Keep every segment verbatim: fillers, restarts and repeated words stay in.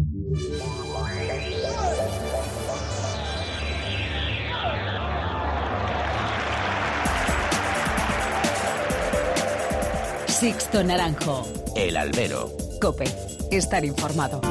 Sixto Naranjo. El Albero. COPE. Estar informado.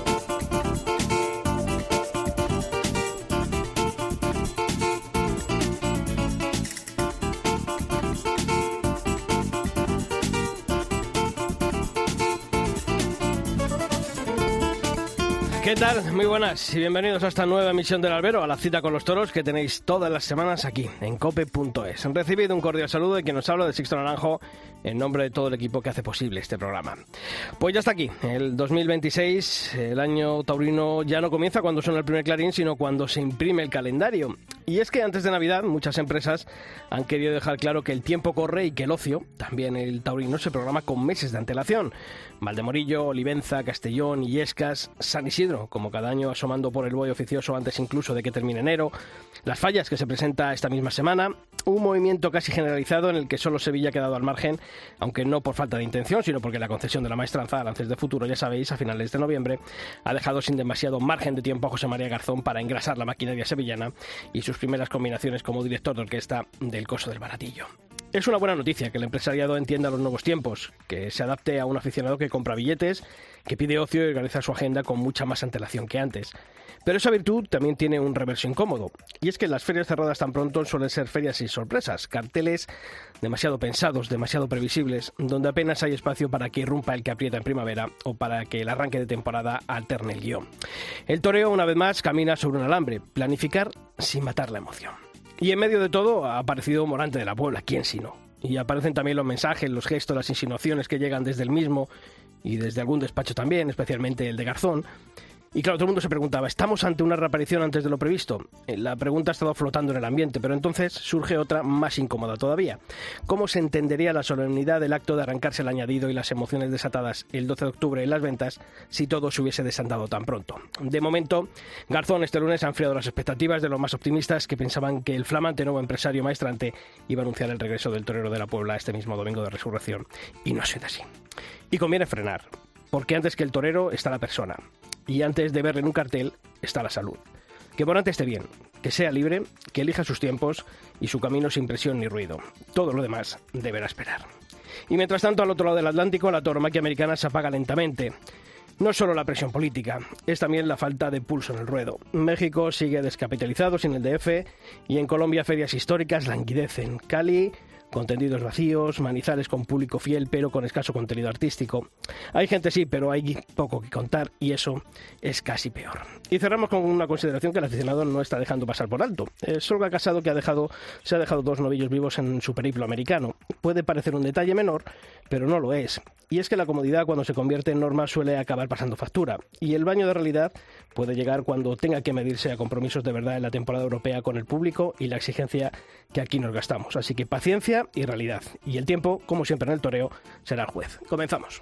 ¿Qué tal? Muy buenas y bienvenidos a esta nueva emisión del Albero, a la cita con los toros que tenéis todas las semanas aquí en cope punto es. Recibido un cordial saludo de quien nos habla, de Sixto Naranjo, en nombre de todo el equipo que hace posible este programa. Pues ya está aquí, el dos mil veintiséis, el año taurino ya no comienza cuando suena el primer clarín, sino cuando se imprime el calendario. Y es que antes de Navidad muchas empresas han querido dejar claro que el tiempo corre y que el ocio, también el taurino, se programa con meses de antelación. Valdemorillo, Olivenza, Castellón, Illescas, San Isidro, como cada año asomando por el buey oficioso antes incluso de que termine enero, Las Fallas, que se presenta esta misma semana, un movimiento casi generalizado en el que solo Sevilla ha quedado al margen, aunque no por falta de intención, sino porque la concesión de la maestranza, Lances de Futuro, ya sabéis, a finales de noviembre, ha dejado sin demasiado margen de tiempo a José María Garzón para engrasar la maquinaria sevillana y sus primeras combinaciones como director de orquesta del Coso del Baratillo. Es una buena noticia que el empresariado entienda los nuevos tiempos, que se adapte a un aficionado que compra billetes, que pide ocio y organiza su agenda con mucha más antelación que antes. Pero esa virtud también tiene un reverso incómodo, y es que las ferias cerradas tan pronto suelen ser ferias sin sorpresas, carteles demasiado pensados, demasiado previsibles, donde apenas hay espacio para que irrumpa el que aprieta en primavera o para que el arranque de temporada alterne el guión. El toreo, una vez más, camina sobre un alambre, planificar sin matar la emoción. Y en medio de todo ha aparecido Morante de la Puebla, ¿quién si no? Y aparecen también los mensajes, los gestos, las insinuaciones que llegan desde el mismo y desde algún despacho también, especialmente el de Garzón. Y claro, todo el mundo se preguntaba, ¿estamos ante una reaparición antes de lo previsto? La pregunta ha estado flotando en el ambiente, pero entonces surge otra más incómoda todavía. ¿Cómo se entendería la solemnidad del acto de arrancarse el añadido y las emociones desatadas el doce de octubre en las ventas si todo se hubiese desandado tan pronto? De momento, Garzón este lunes ha enfriado las expectativas de los más optimistas que pensaban que el flamante nuevo empresario maestrante iba a anunciar el regreso del torero de la Puebla este mismo domingo de Resurrección. Y no ha sido así. Y conviene frenar, porque antes que el torero está la persona. Y antes de verle en un cartel está la salud. Que Morante esté bien, que sea libre, que elija sus tiempos y su camino sin presión ni ruido. Todo lo demás deberá esperar. Y mientras tanto, al otro lado del Atlántico, la tauromaquia americana se apaga lentamente. No solo la presión política, es también la falta de pulso en el ruedo. México sigue descapitalizado sin el D F y en Colombia ferias históricas languidecen. Cali, contendidos vacíos, Manizales con público fiel pero con escaso contenido artístico. Hay gente sí, pero hay poco que contar y eso es casi peor. Y cerramos con una consideración que el aficionado no está dejando pasar por alto. Es Olga Casado, que ha dejado, se ha dejado dos novillos vivos en su periplo americano. Puede parecer un detalle menor, pero no lo es. Y es que la comodidad, cuando se convierte en norma, suele acabar pasando factura. Y el baño de realidad puede llegar cuando tenga que medirse a compromisos de verdad en la temporada europea con el público y la exigencia que aquí nos gastamos. Así que paciencia y realidad. Y el tiempo, como siempre en el toreo, será el juez. Comenzamos.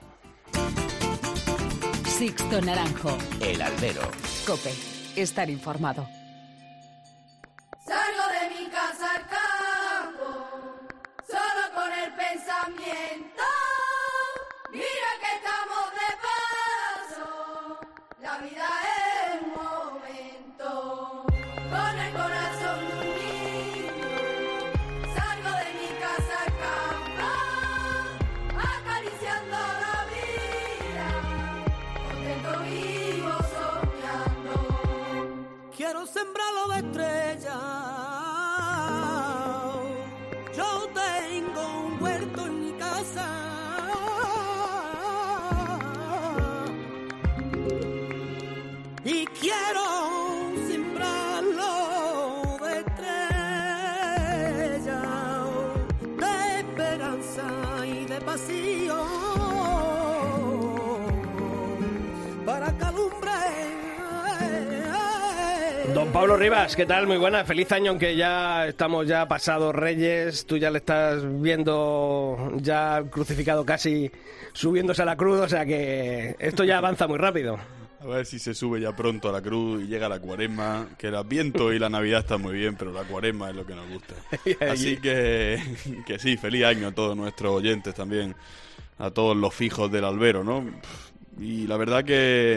Sixto Naranjo. El Albero. COPE. Estar informado. Salgo de mi casa al campo, solo con el pensamiento. Mira que estamos de paso, la vida es un momento. Con el corazón unido, salgo de mi casa al campo, acariciando la vida, contento vivo soñando. Quiero sembrarlo de estrellas. Yo tengo un huerto en mi casa. Y quiero sembrarlo de estrellas, de esperanza y de pasión, para que alumbre. Don Pablo Rivas, ¿qué tal? Muy buena, feliz año, aunque ya estamos ya pasados Reyes, tú ya le estás viendo ya crucificado casi subiéndose a la cruz, o sea que esto ya avanza muy rápido. A ver si se sube ya pronto a la cruz y llega la cuaresma, que el Adviento y la Navidad están muy bien, pero la cuaresma es lo que nos gusta. Así que, que sí, feliz año a todos nuestros oyentes también, a todos los fijos del albero, ¿no? Y la verdad que,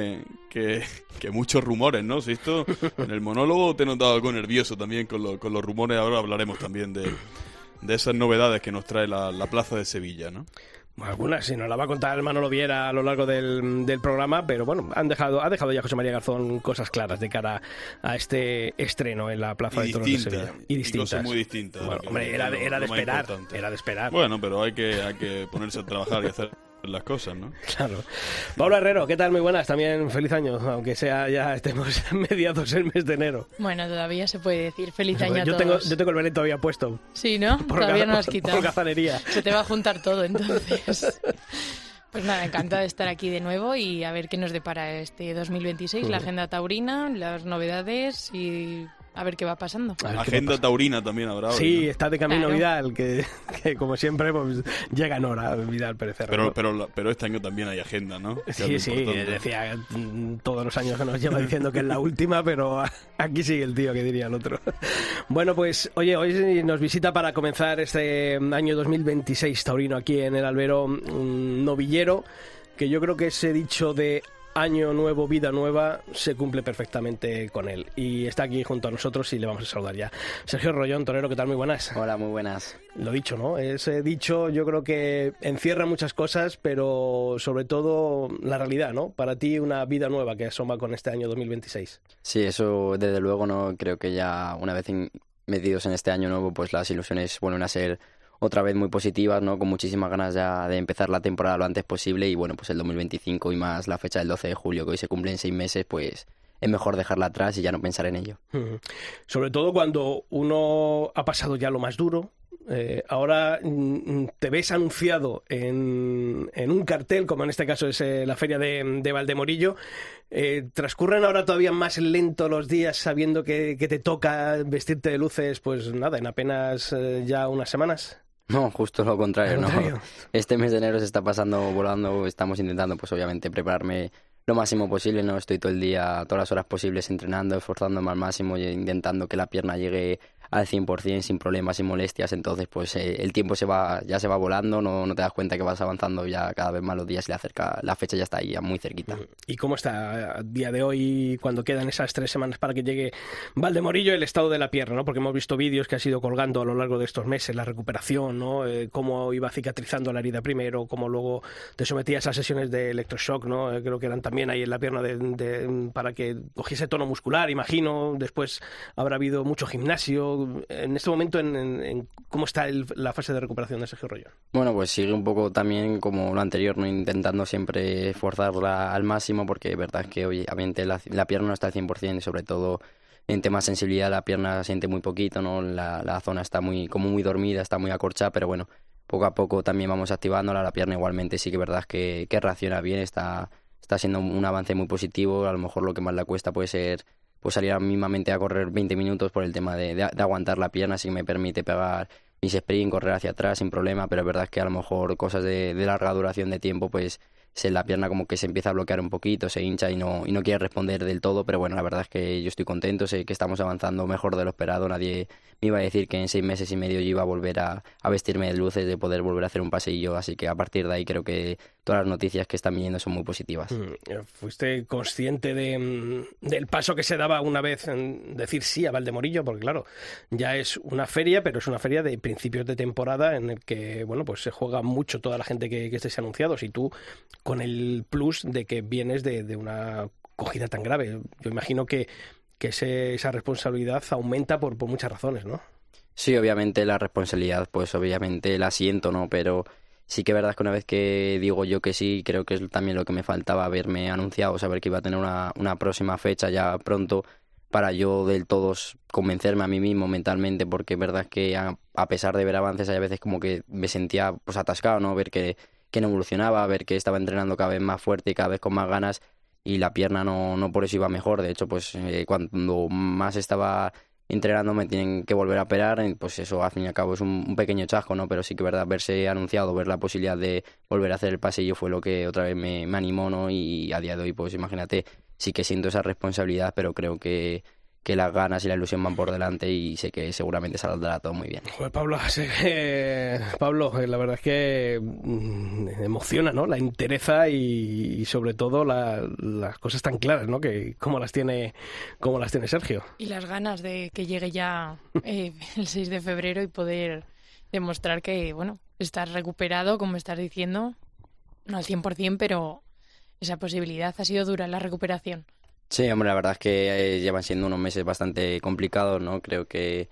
que, que muchos rumores, ¿no? Si esto, en el monólogo te he notado algo nervioso también con, lo, con los rumores. Ahora hablaremos también de, de esas novedades que nos trae la, la Plaza de Sevilla, ¿no? Bueno, algunas, si nos la va a contar Manolo Viera a lo largo del, del programa, pero bueno, han dejado, ha dejado ya José María Garzón cosas claras de cara a este estreno en la Plaza y de Toros de Sevilla. Y distintas. Y cosas muy distintas. Bueno, hombre, era de, era de esperar, era de esperar. Bueno, pero hay que, hay que ponerse a trabajar y hacer las cosas, ¿no? Claro. Pablo Herrero, ¿qué tal? Muy buenas. También feliz año, aunque sea ya estemos mediados el mes de enero. Bueno, todavía se puede decir feliz año yo a tengo, todos. Yo tengo el Belén todavía puesto. Sí, ¿no? Por todavía ga- no lo has quitado. Por gazanería. Se te va a juntar todo, entonces. Pues nada, encantado de estar aquí de nuevo y a ver qué nos depara este dos mil veintiséis, uh-huh. La agenda taurina, las novedades y a ver qué va pasando. Agenda taurina también habrá hoy, sí, ¿no? Está de camino claro. Vidal, que, que como siempre pues, llega en hora Vidal Pérez Herrero. Pero, pero, pero este año también hay agenda, ¿no? Sí, sí, decía todos los años que nos lleva diciendo que es la última, pero aquí sigue el tío, que diría el otro. Bueno, pues oye, hoy nos visita para comenzar este año dos mil veintiséis taurino aquí en el Albero un novillero, que yo creo que ese dicho de año nuevo, vida nueva, se cumple perfectamente con él. Y está aquí junto a nosotros y le vamos a saludar ya. Sergio Rollón, torero, ¿qué tal? Muy buenas. Hola, muy buenas. Lo dicho, ¿no? Ese dicho yo creo que encierra muchas cosas, pero sobre todo la realidad, ¿no? Para ti una vida nueva que asoma con este año dos mil veintiséis. Sí, eso desde luego, no creo que ya una vez in- metidos en este año nuevo, pues las ilusiones vuelven a ser otra vez muy positivas, ¿no? Con muchísimas ganas ya de empezar la temporada lo antes posible y bueno, pues el dos mil veinticinco y más la fecha del doce de julio, que hoy se cumple en seis meses, pues es mejor dejarla atrás y ya no pensar en ello. Uh-huh. Sobre todo cuando uno ha pasado ya lo más duro. Eh, ahora mm, te ves anunciado en, en un cartel, como en este caso es eh, la feria de, de Valdemorillo. Eh, transcurren ahora todavía más lento los días sabiendo que, que te toca vestirte de luces, pues nada, en apenas eh, ya unas semanas. No, justo lo contrario, ¿no? ¿no? Este mes de enero se está pasando volando, estamos intentando pues obviamente prepararme lo máximo posible, ¿no? Estoy todo el día, todas las horas posibles entrenando, esforzándome al máximo y intentando que la pierna llegue al cien por ciento sin problemas, sin molestias, entonces pues eh, el tiempo se va ya se va volando, no, no te das cuenta que vas avanzando ya cada vez más los días y le acerca, la fecha ya está ahí, ya muy cerquita. ¿Y cómo está a día de hoy, cuando quedan esas tres semanas para que llegue Valdemorillo, el estado de la pierna, ¿no? Porque hemos visto vídeos que has ido colgando a lo largo de estos meses, la recuperación, ¿no? Eh, cómo iba cicatrizando la herida primero, cómo luego te sometías a sesiones de electroshock, ¿no? Eh, creo que eran también ahí en la pierna de, de, para que cogiese tono muscular, imagino. Después habrá habido mucho gimnasio. En este momento, en, en, en ¿cómo está el, la fase de recuperación de Sergio Rollón? Bueno, pues sigue un poco también como lo anterior, ¿no? Intentando siempre esforzarla al máximo, porque es verdad que obviamente la, la pierna no está al cien por ciento y sobre todo en temas de sensibilidad la pierna siente muy poquito, ¿no? La, la zona está muy como muy dormida, está muy acorchada, pero bueno, poco a poco también vamos activándola. La pierna igualmente sí que es verdad que, que reacciona bien, está, está siendo un avance muy positivo. A lo mejor lo que más le cuesta puede ser pues salir mínimamente a correr veinte minutos por el tema de, de, de aguantar la pierna, así que me permite pegar mis sprint, correr hacia atrás sin problema, pero es verdad que a lo mejor cosas de, de larga duración de tiempo, pues se, la pierna como que se empieza a bloquear un poquito, se hincha y no, y no quiere responder del todo, pero bueno, la verdad es que yo estoy contento, sé que estamos avanzando mejor de lo esperado, nadie me iba a decir que en seis meses y medio yo iba a volver a, a vestirme de luces, de poder volver a hacer un paseillo, así que a partir de ahí creo que todas las noticias que están viniendo son muy positivas. ¿Fuiste consciente de, del paso que se daba una vez en decir sí a Valdemorillo? Porque claro, ya es una feria, pero es una feria de principios de temporada en el que, bueno, pues se juega mucho toda la gente que, que estés anunciados y tú con el plus de que vienes de, de una cogida tan grave. Yo imagino que, que ese, esa responsabilidad aumenta por, por muchas razones, ¿no? Sí, obviamente la responsabilidad, pues obviamente la siento, ¿no? Pero sí que es verdad que una vez que digo yo que sí, creo que es también lo que me faltaba, haberme anunciado, saber que iba a tener una, una próxima fecha ya pronto, para yo del todo convencerme a mí mismo mentalmente, porque es verdad que a, a pesar de ver avances hay a veces como que me sentía pues atascado, ¿no? Ver que, que no evolucionaba, ver que estaba entrenando cada vez más fuerte y cada vez con más ganas y la pierna no, no por eso iba mejor. De hecho, pues eh, cuando más estaba entrenando me tienen que volver a operar, pues eso al fin y al cabo es un, un pequeño chasco, ¿no? Pero sí que es verdad, verse anunciado, ver la posibilidad de volver a hacer el pasillo fue lo que otra vez me, me animó, ¿no? Y a día de hoy, pues imagínate, sí que siento esa responsabilidad, pero creo que, que las ganas y la ilusión van por delante y sé que seguramente saldrá todo muy bien. Joder, Pablo, sé que, Pablo, la verdad es que mm, emociona, ¿no? La entereza y, y sobre todo la, las cosas tan claras, ¿no? Que cómo las tiene, cómo las tiene Sergio. Y las ganas de que llegue ya eh, el seis de febrero y poder demostrar que, bueno, estás recuperado, como estás diciendo, no al cien por ciento, pero esa posibilidad. Ha sido dura la recuperación. Sí, hombre, la verdad es que eh, llevan siendo unos meses bastante complicados, ¿no? Creo que,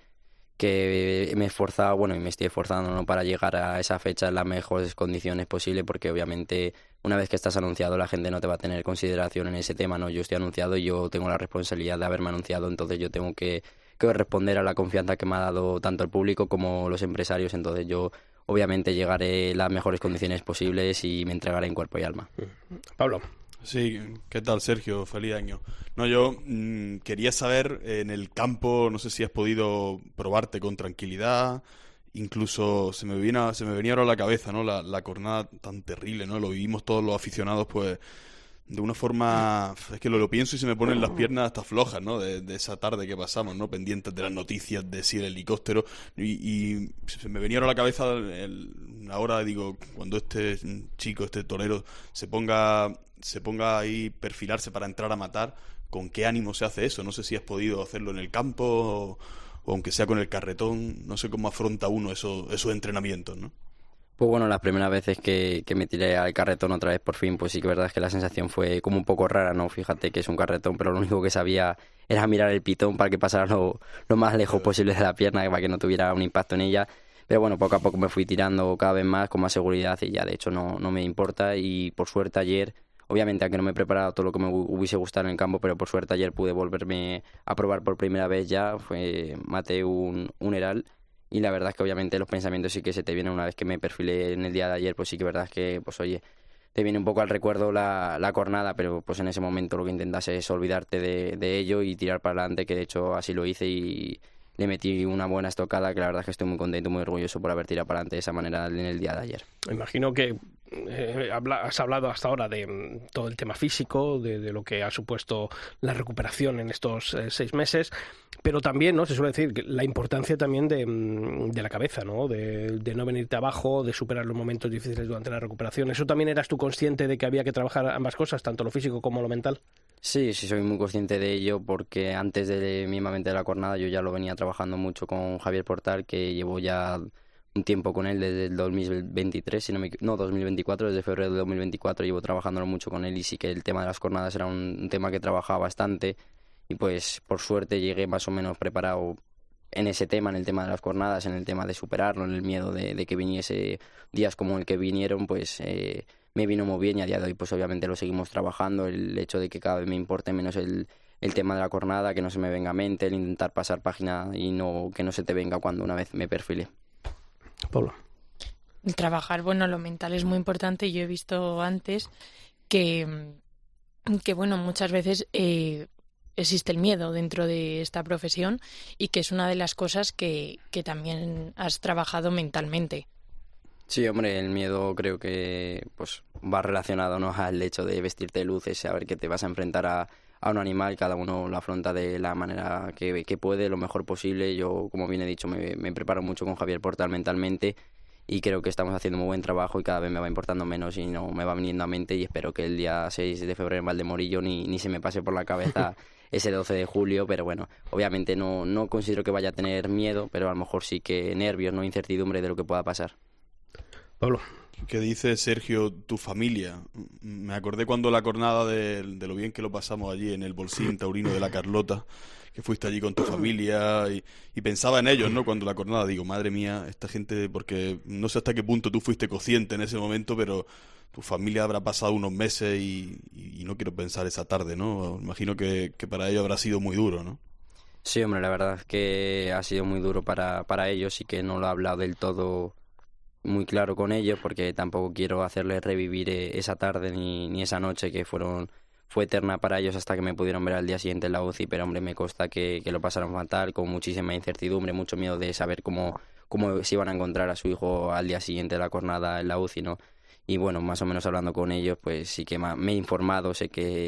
que me he esforzado, bueno, y me estoy esforzando, ¿no? Para llegar a esa fecha en las mejores condiciones posibles, porque obviamente una vez que estás anunciado la gente no te va a tener consideración en ese tema, ¿no? Yo estoy anunciado y yo tengo la responsabilidad de haberme anunciado, entonces yo tengo que, que responder a la confianza que me ha dado tanto el público como los empresarios, entonces yo obviamente llegaré en las mejores condiciones posibles y me entregaré en cuerpo y alma. Pablo. Sí, ¿qué tal, Sergio? Feliz año. No, yo mmm, quería saber, en el campo, no sé si has podido probarte con tranquilidad, incluso se me vino, se me venía ahora a la cabeza, ¿no? La, la jornada tan terrible, ¿no? Lo vivimos todos los aficionados, pues, de una forma... Es que lo, lo pienso y se me ponen las piernas hasta flojas, ¿no? De, de esa tarde que pasamos, ¿no? Pendientes de las noticias, de si el helicóptero... Y, y se me venía ahora a la cabeza el, ahora, digo, cuando este chico, este torero, se ponga... se ponga ahí, perfilarse para entrar a matar, ¿con qué ánimo se hace eso? No sé si has podido hacerlo en el campo o, o aunque sea con el carretón, no sé cómo afronta uno esos, esos entrenamientos, ¿no? Pues bueno, las primeras veces que, que me tiré al carretón otra vez por fin, pues sí que verdad es que la sensación fue como un poco rara, ¿no? Fíjate que es un carretón, pero lo único que sabía era mirar el pitón para que pasara lo, lo más lejos posible de la pierna, para que no tuviera un impacto en ella. Pero bueno, poco a poco me fui tirando cada vez más, con más seguridad y ya de hecho no, no me importa y por suerte ayer... Obviamente, aunque no me he preparado todo lo que me hubiese gustado en el campo, pero por suerte ayer pude volverme a probar por primera vez ya. Fue, maté un, un Heral y la verdad es que obviamente los pensamientos sí que se te vienen una vez que me perfilé en el día de ayer, pues sí que verdad es que, pues oye, te viene un poco al recuerdo la, la cornada, pero pues en ese momento lo que intentas es olvidarte de, de ello y tirar para adelante, que de hecho así lo hice y le metí una buena estocada, que la verdad es que estoy muy contento, muy orgulloso por haber tirado para adelante de esa manera en el día de ayer. Imagino que eh, habla, has hablado hasta ahora de mm, todo el tema físico, de, de lo que ha supuesto la recuperación en estos eh, seis meses, pero también, ¿no? Se suele decir que la importancia también de, de la cabeza, ¿no? De, de no venirte abajo, de superar los momentos difíciles durante la recuperación. ¿Eso también eras tú consciente de que había que trabajar ambas cosas, tanto lo físico como lo mental? Sí, sí, soy muy consciente de ello porque antes de mismamente de la jornada yo ya lo venía trabajando mucho con Javier Portal, que llevo ya un tiempo con él desde el dos mil veintitrés, si no me no, dos mil veinticuatro, desde febrero de dos mil veinticuatro llevo trabajándolo mucho con él y sí que el tema de las jornadas era un, un tema que trabajaba bastante y pues por suerte llegué más o menos preparado en ese tema, en el tema de las jornadas, en el tema de superarlo, en el miedo de, de que viniese días como el que vinieron, pues... Eh, me vino muy bien y a día de hoy pues obviamente lo seguimos trabajando, el hecho de que cada vez me importe menos el, el tema de la jornada, que no se me venga a mente, el intentar pasar página y no que no se te venga cuando una vez me perfile. Pablo. El trabajar, bueno, lo mental es muy importante. Yo he visto antes que, que bueno, muchas veces eh, existe el miedo dentro de esta profesión y que es una de las cosas que, que también has trabajado mentalmente. Sí, hombre, el miedo creo que pues va relacionado, ¿no?, al hecho de vestirte de luces, saber que te vas a enfrentar a, a un animal, cada uno lo afronta de la manera que, que puede, lo mejor posible. Yo, como bien he dicho, me, me preparo mucho con Javier Portal mentalmente y creo que estamos haciendo muy buen trabajo y cada vez me va importando menos y no me va viniendo a mente y espero que el día seis de febrero en Valdemorillo ni, ni se me pase por la cabeza ese doce de julio, pero bueno, obviamente no, no considero que vaya a tener miedo, pero a lo mejor sí que nervios, no incertidumbre de lo que pueda pasar. Pablo. ¿Qué dice, Sergio, tu familia? Me acordé cuando la jornada de, de lo bien que lo pasamos allí en el Bolsín Taurino de la Carlota, que fuiste allí con tu familia y, y pensaba en ellos, ¿no? Cuando la jornada, digo, madre mía, esta gente, porque no sé hasta qué punto tú fuiste consciente en ese momento, pero tu familia habrá pasado unos meses y, y, y no quiero pensar esa tarde, ¿no? Imagino que, que para ellos habrá sido muy duro, ¿no? Sí, hombre, la verdad es que ha sido muy duro para, para ellos y que no lo he hablado del todo muy claro con ellos porque tampoco quiero hacerles revivir esa tarde ni, ni esa noche que fueron fue eterna para ellos hasta que me pudieron ver al día siguiente en la U C I, pero hombre, me consta que, que lo pasaron fatal, con muchísima incertidumbre, mucho miedo de saber cómo, cómo se iban a encontrar a su hijo al día siguiente de la jornada en la U C I, ¿no? Y bueno, más o menos hablando con ellos, pues sí que me he informado, sé que,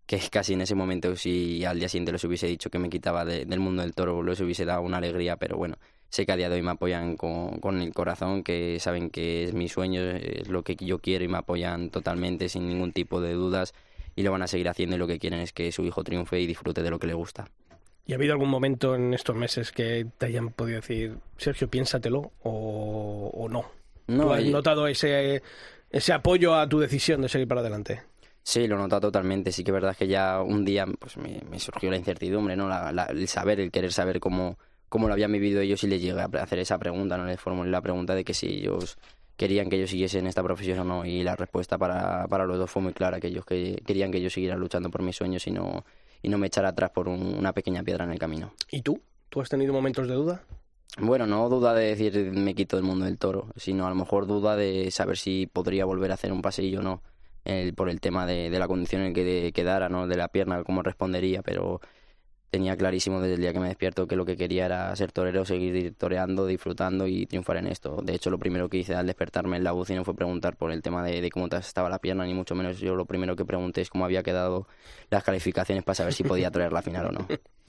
que casi en ese momento, si al día siguiente les hubiese dicho que me quitaba de, del mundo del toro, les hubiese dado una alegría, pero bueno, sé que a día de hoy me apoyan con, con el corazón, que saben que es mi sueño, es lo que yo quiero y me apoyan totalmente sin ningún tipo de dudas y lo van a seguir haciendo y lo que quieren es que su hijo triunfe y disfrute de lo que le gusta. ¿Y ha habido algún momento en estos meses que te hayan podido decir, Sergio, piénsatelo o, o no? No, ¿Tú has yo... notado ese, ese apoyo a tu decisión de seguir para adelante? Sí, lo he notado totalmente. Sí que es verdad que ya un día pues me, me surgió la incertidumbre, ¿no? La, la, el saber, el querer saber cómo, cómo lo habían vivido ellos y les llegué a hacer esa pregunta, ¿no? Les formulé la pregunta de que si ellos querían que yo siguiese en esta profesión o no y la respuesta para, para los dos fue muy clara, que ellos que, querían que yo siguiera luchando por mis sueños y no, y no me echara atrás por un, una pequeña piedra en el camino. ¿Y tú? ¿Tú has tenido momentos de duda? Bueno, no duda de decir me quito del mundo del toro, sino a lo mejor duda de saber si podría volver a hacer un paseillo o no, el, por el tema de, de la condición en que de, quedara, ¿no? De la pierna, cómo respondería, pero tenía clarísimo desde el día que me despierto que lo que quería era ser torero, seguir toreando, disfrutando y triunfar en esto. De hecho, lo primero que hice al despertarme en la U C I no fue preguntar por el tema de, de cómo estaba la pierna, ni mucho menos. Yo lo primero que pregunté es cómo había quedado las calificaciones para saber si podía torear la final o no.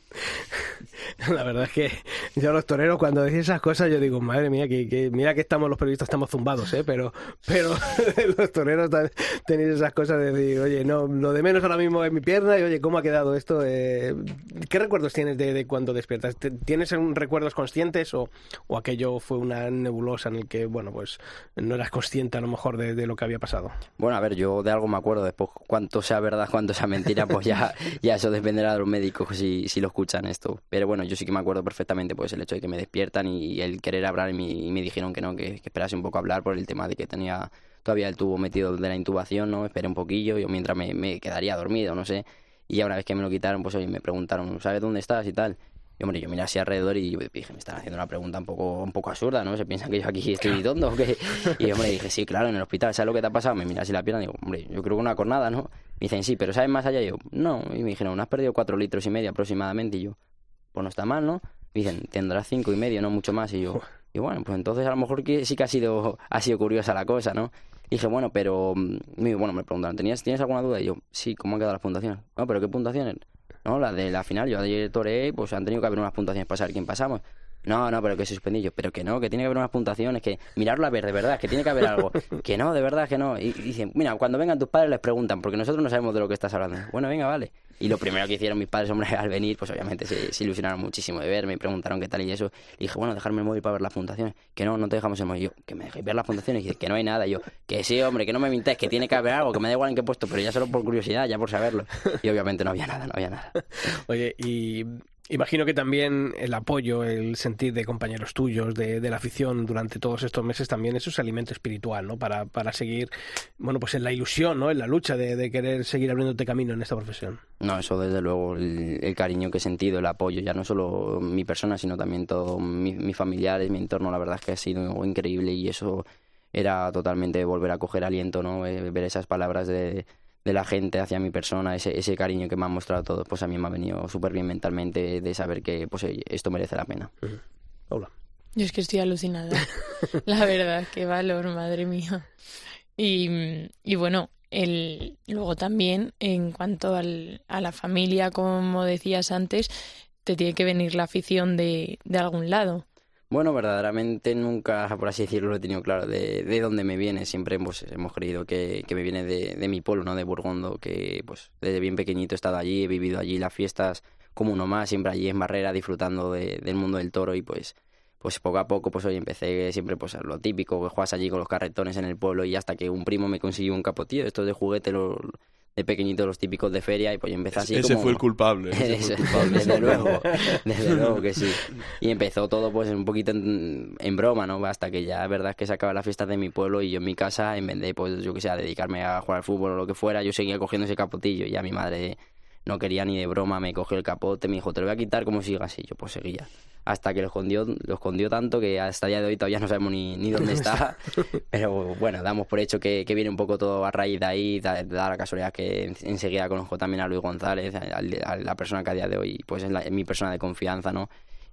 La verdad es que yo los toreros cuando decís esas cosas yo digo, madre mía, que, que mira que estamos los periodistas estamos zumbados, ¿eh? pero pero los toreros tenéis esas cosas de decir, oye, no, lo de menos ahora mismo es mi pierna y oye, ¿cómo ha quedado esto? Eh, ¿Qué recuerdos tienes de, de cuando despiertas? ¿Tienes recuerdos conscientes o, o aquello fue una nebulosa en el que, bueno, pues no eras consciente a lo mejor de, de lo que había pasado? Bueno, a ver, yo de algo me acuerdo, después cuánto sea verdad, cuánto sea mentira, pues ya, ya eso dependerá de los médicos si, si lo escuchan esto. Pero bueno, yo sí que me acuerdo perfectamente pues el hecho de que me despiertan y el querer hablar y me, y me dijeron que no, que, que esperase un poco a hablar por el tema de que tenía todavía el tubo metido de la intubación, ¿no? Esperé un poquillo, yo mientras me, me quedaría dormido, no sé. Y una vez que me lo quitaron, pues oye, me preguntaron, ¿sabes dónde estás y tal? Y hombre, yo miré así alrededor y dije, me están haciendo una pregunta un poco un poco absurda, ¿no? ¿Se piensan que yo aquí estoy tonto o qué? Y hombre, dije, sí, claro, en el hospital, ¿sabes lo que te ha pasado? Me miré así la pierna y digo, hombre, yo creo que una cornada, ¿no? Me dicen, sí, pero ¿sabes más allá? Y yo, no. Y me dijeron, has perdido cuatro litros y medio aproximadamente. Y yo, pues no está mal, ¿no? Me dicen, tendrás cinco y medio, no mucho más. Y yo, y bueno, pues entonces a lo mejor que sí que ha sido, ha sido curiosa la cosa, ¿no? Y dije, bueno, pero, bueno, me preguntaron, ¿tenías, ¿tienes alguna duda? Y yo, sí, ¿cómo han quedado las puntuaciones? No, pero ¿qué puntuaciones? No, las de la final, yo ayer toreé, pues han tenido que haber unas puntuaciones para saber quién pasamos. No, no, pero que se suspendí yo, pero que no, que tiene que haber unas puntuaciones, que mirarlo a ver, de verdad, que tiene que haber algo. Que no, de verdad que no. Y, y dicen, mira, cuando vengan tus padres les preguntan, porque nosotros no sabemos de lo que estás hablando. Bueno, venga, vale. Y lo primero que hicieron mis padres, hombre, al venir, pues obviamente se, se ilusionaron muchísimo de verme y preguntaron qué tal y eso. Y dije, bueno, dejarme el móvil para ver las puntuaciones. Que no, no te dejamos el móvil. Yo, que me dejéis ver las puntuaciones. Y dice, que no hay nada. Y yo, que sí, hombre, que no me mintáis, que tiene que haber algo, que me da igual en qué he puesto, pero ya solo por curiosidad, ya por saberlo. Y obviamente no había nada, no había nada. Oye, y imagino que también el apoyo, el sentir de compañeros tuyos, de, de la afición durante todos estos meses, también eso es alimento espiritual, ¿no? Para, para seguir, bueno, pues en la ilusión, ¿no? En la lucha de, de querer seguir abriéndote camino en esta profesión. No, eso desde luego, el, el cariño que he sentido, el apoyo, ya no solo mi persona, sino también todos mis, mis familiares, mi entorno, la verdad es que ha sido increíble y eso era totalmente volver a coger aliento, ¿no? Ver esas palabras de... de la gente hacia mi persona, ese, ese cariño que me han mostrado todos, pues a mí me ha venido súper bien mentalmente de saber que pues esto merece la pena. Uh-huh. Hola. Yo es que estoy alucinada, la verdad, qué valor, madre mía. Y, y bueno, el, luego también, en cuanto al, a la familia, como decías antes, te tiene que venir la afición de, de algún lado. Bueno, verdaderamente nunca, por así decirlo, lo he tenido claro de, de dónde me viene. Siempre pues, hemos creído que, que me viene de, de mi pueblo, ¿no? De Burgondo, que pues desde bien pequeñito he estado allí, he vivido allí las fiestas como uno más, siempre allí en Barrera, disfrutando de, del mundo del toro y pues pues poco a poco pues hoy empecé siempre pues a lo típico, que juegas allí con los carretones en el pueblo y hasta que un primo me consiguió un capotillo, estos de juguete, los... de pequeñito los típicos de feria y pues yo empecé así ese como... fue el culpable, ese fue el culpable. Desde luego, desde luego que sí. Y empezó todo pues un poquito en, en broma, ¿no? Hasta que ya, verdad es que se acaban las fiestas de mi pueblo y yo en mi casa, en vez de, pues yo que sé, a dedicarme a jugar al fútbol o lo que fuera, yo seguía cogiendo ese capotillo y ya mi madre no quería ni de broma, me cogió el capote, me dijo, te lo voy a quitar como sigas, y yo pues seguía. Hasta que lo escondió, lo escondió tanto que hasta el día de hoy todavía no sabemos ni, ni dónde está. Pero bueno, damos por hecho que, que viene un poco todo a raíz de ahí. Da, da la casualidad que en, enseguida conozco también a Luis González, a, a la persona que a día de hoy pues es, la, es mi persona de confianza, ¿no?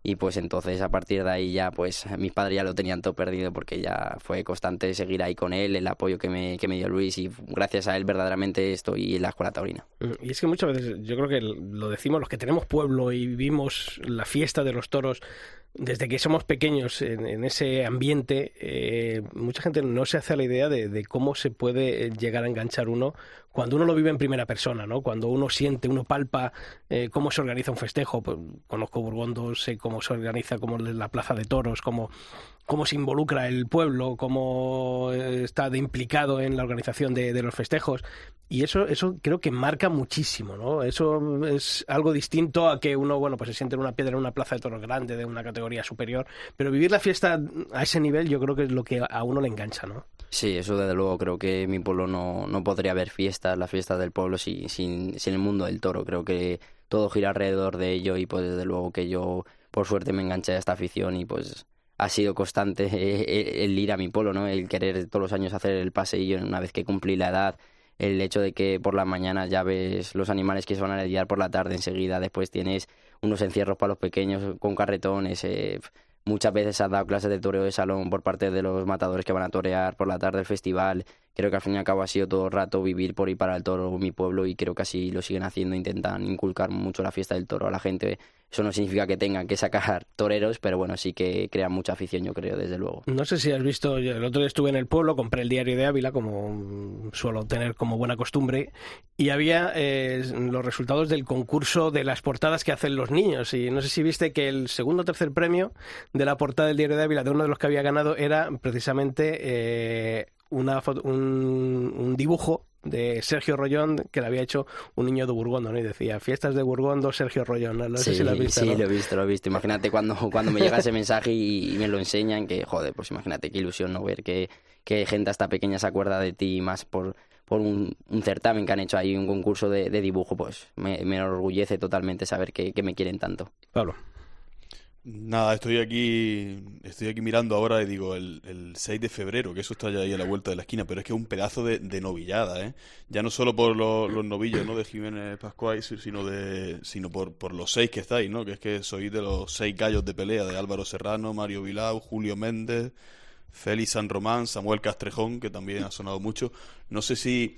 y pues entonces a partir de ahí ya pues mis padres ya lo tenían todo perdido porque ya fue constante seguir ahí con él, el apoyo que me, que me dio Luis, y gracias a él verdaderamente estoy en la escuela taurina. Y es que muchas veces yo creo que lo decimos los que tenemos pueblo y vivimos la fiesta de los toros desde que somos pequeños en, en ese ambiente, eh, mucha gente no se hace a la idea de, de cómo se puede llegar a enganchar uno cuando uno lo vive en primera persona, ¿no? Cuando uno siente, uno palpa eh, cómo se organiza un festejo. Pues, conozco Burgondo, sé cómo se organiza, cómo es la plaza de toros, cómo, cómo se involucra el pueblo, cómo está de implicado en la organización de, de los festejos. Y eso, eso creo que marca muchísimo, ¿no? Eso es algo distinto a que uno, bueno, pues se siente en una piedra en una plaza de toros grande, de una categoría superior. Pero vivir la fiesta a ese nivel yo creo que es lo que a uno le engancha, ¿no? Sí, eso desde luego. Creo que en mi pueblo no, no podría haber fiestas, las fiestas del pueblo sin, sin, sin el mundo del toro. Creo que todo gira alrededor de ello, y pues desde luego que yo por suerte me enganché a esta afición, y pues ha sido constante el ir a mi pueblo, ¿no? El querer todos los años hacer el paseillo una vez que cumplí la edad. El hecho de que por la mañana ya ves los animales que se van a lidiar por la tarde enseguida, después tienes unos encierros para los pequeños con carretones, eh, muchas veces has dado clases de toreo de salón por parte de los matadores que van a torear por la tarde del festival. Creo que al fin y al cabo ha sido todo el rato vivir por y para el toro mi pueblo, y creo que así lo siguen haciendo, intentan inculcar mucho la fiesta del toro a la gente. Eso no significa que tengan que sacar toreros, pero bueno, sí que crean mucha afición, yo creo, desde luego. No sé si has visto, yo el otro día estuve en el pueblo, compré el diario de Ávila, como suelo tener como buena costumbre, y había eh, los resultados del concurso de las portadas que hacen los niños, y no sé si viste que el segundo o tercer premio de la portada del diario de Ávila, de uno de los que había ganado, era precisamente eh, una foto, un, un dibujo de Sergio Rollón que le había hecho un niño de Burgondo, ¿no? Y decía, fiestas de Burgondo, Sergio Rollón. No, no sí, sé si lo has visto, sí, ¿no? lo he visto, lo he visto. Imagínate cuando, cuando me llega ese mensaje y, y me lo enseñan, que joder, pues imagínate qué ilusión, ¿no? Ver que, que gente hasta pequeña se acuerda de ti, más por, por un, un certamen que han hecho ahí, un concurso de, de dibujo. Pues me, me enorgullece totalmente saber que, que me quieren tanto. Pablo. Nada, estoy aquí estoy aquí mirando ahora y digo, el, el seis de febrero, que eso está ya ahí a la vuelta de la esquina, pero es que es un pedazo de, de novillada, ¿eh? Ya no solo por los, los novillos, ¿no?, de Jiménez Pascual, sino de sino por, por los seis que estáis, ¿no? Que es que sois de los seis gallos de pelea, de Álvaro Serrano, Mario Vilau, Julio Méndez, Félix San Román, Samuel Castrejón, que también ha sonado mucho. No sé si...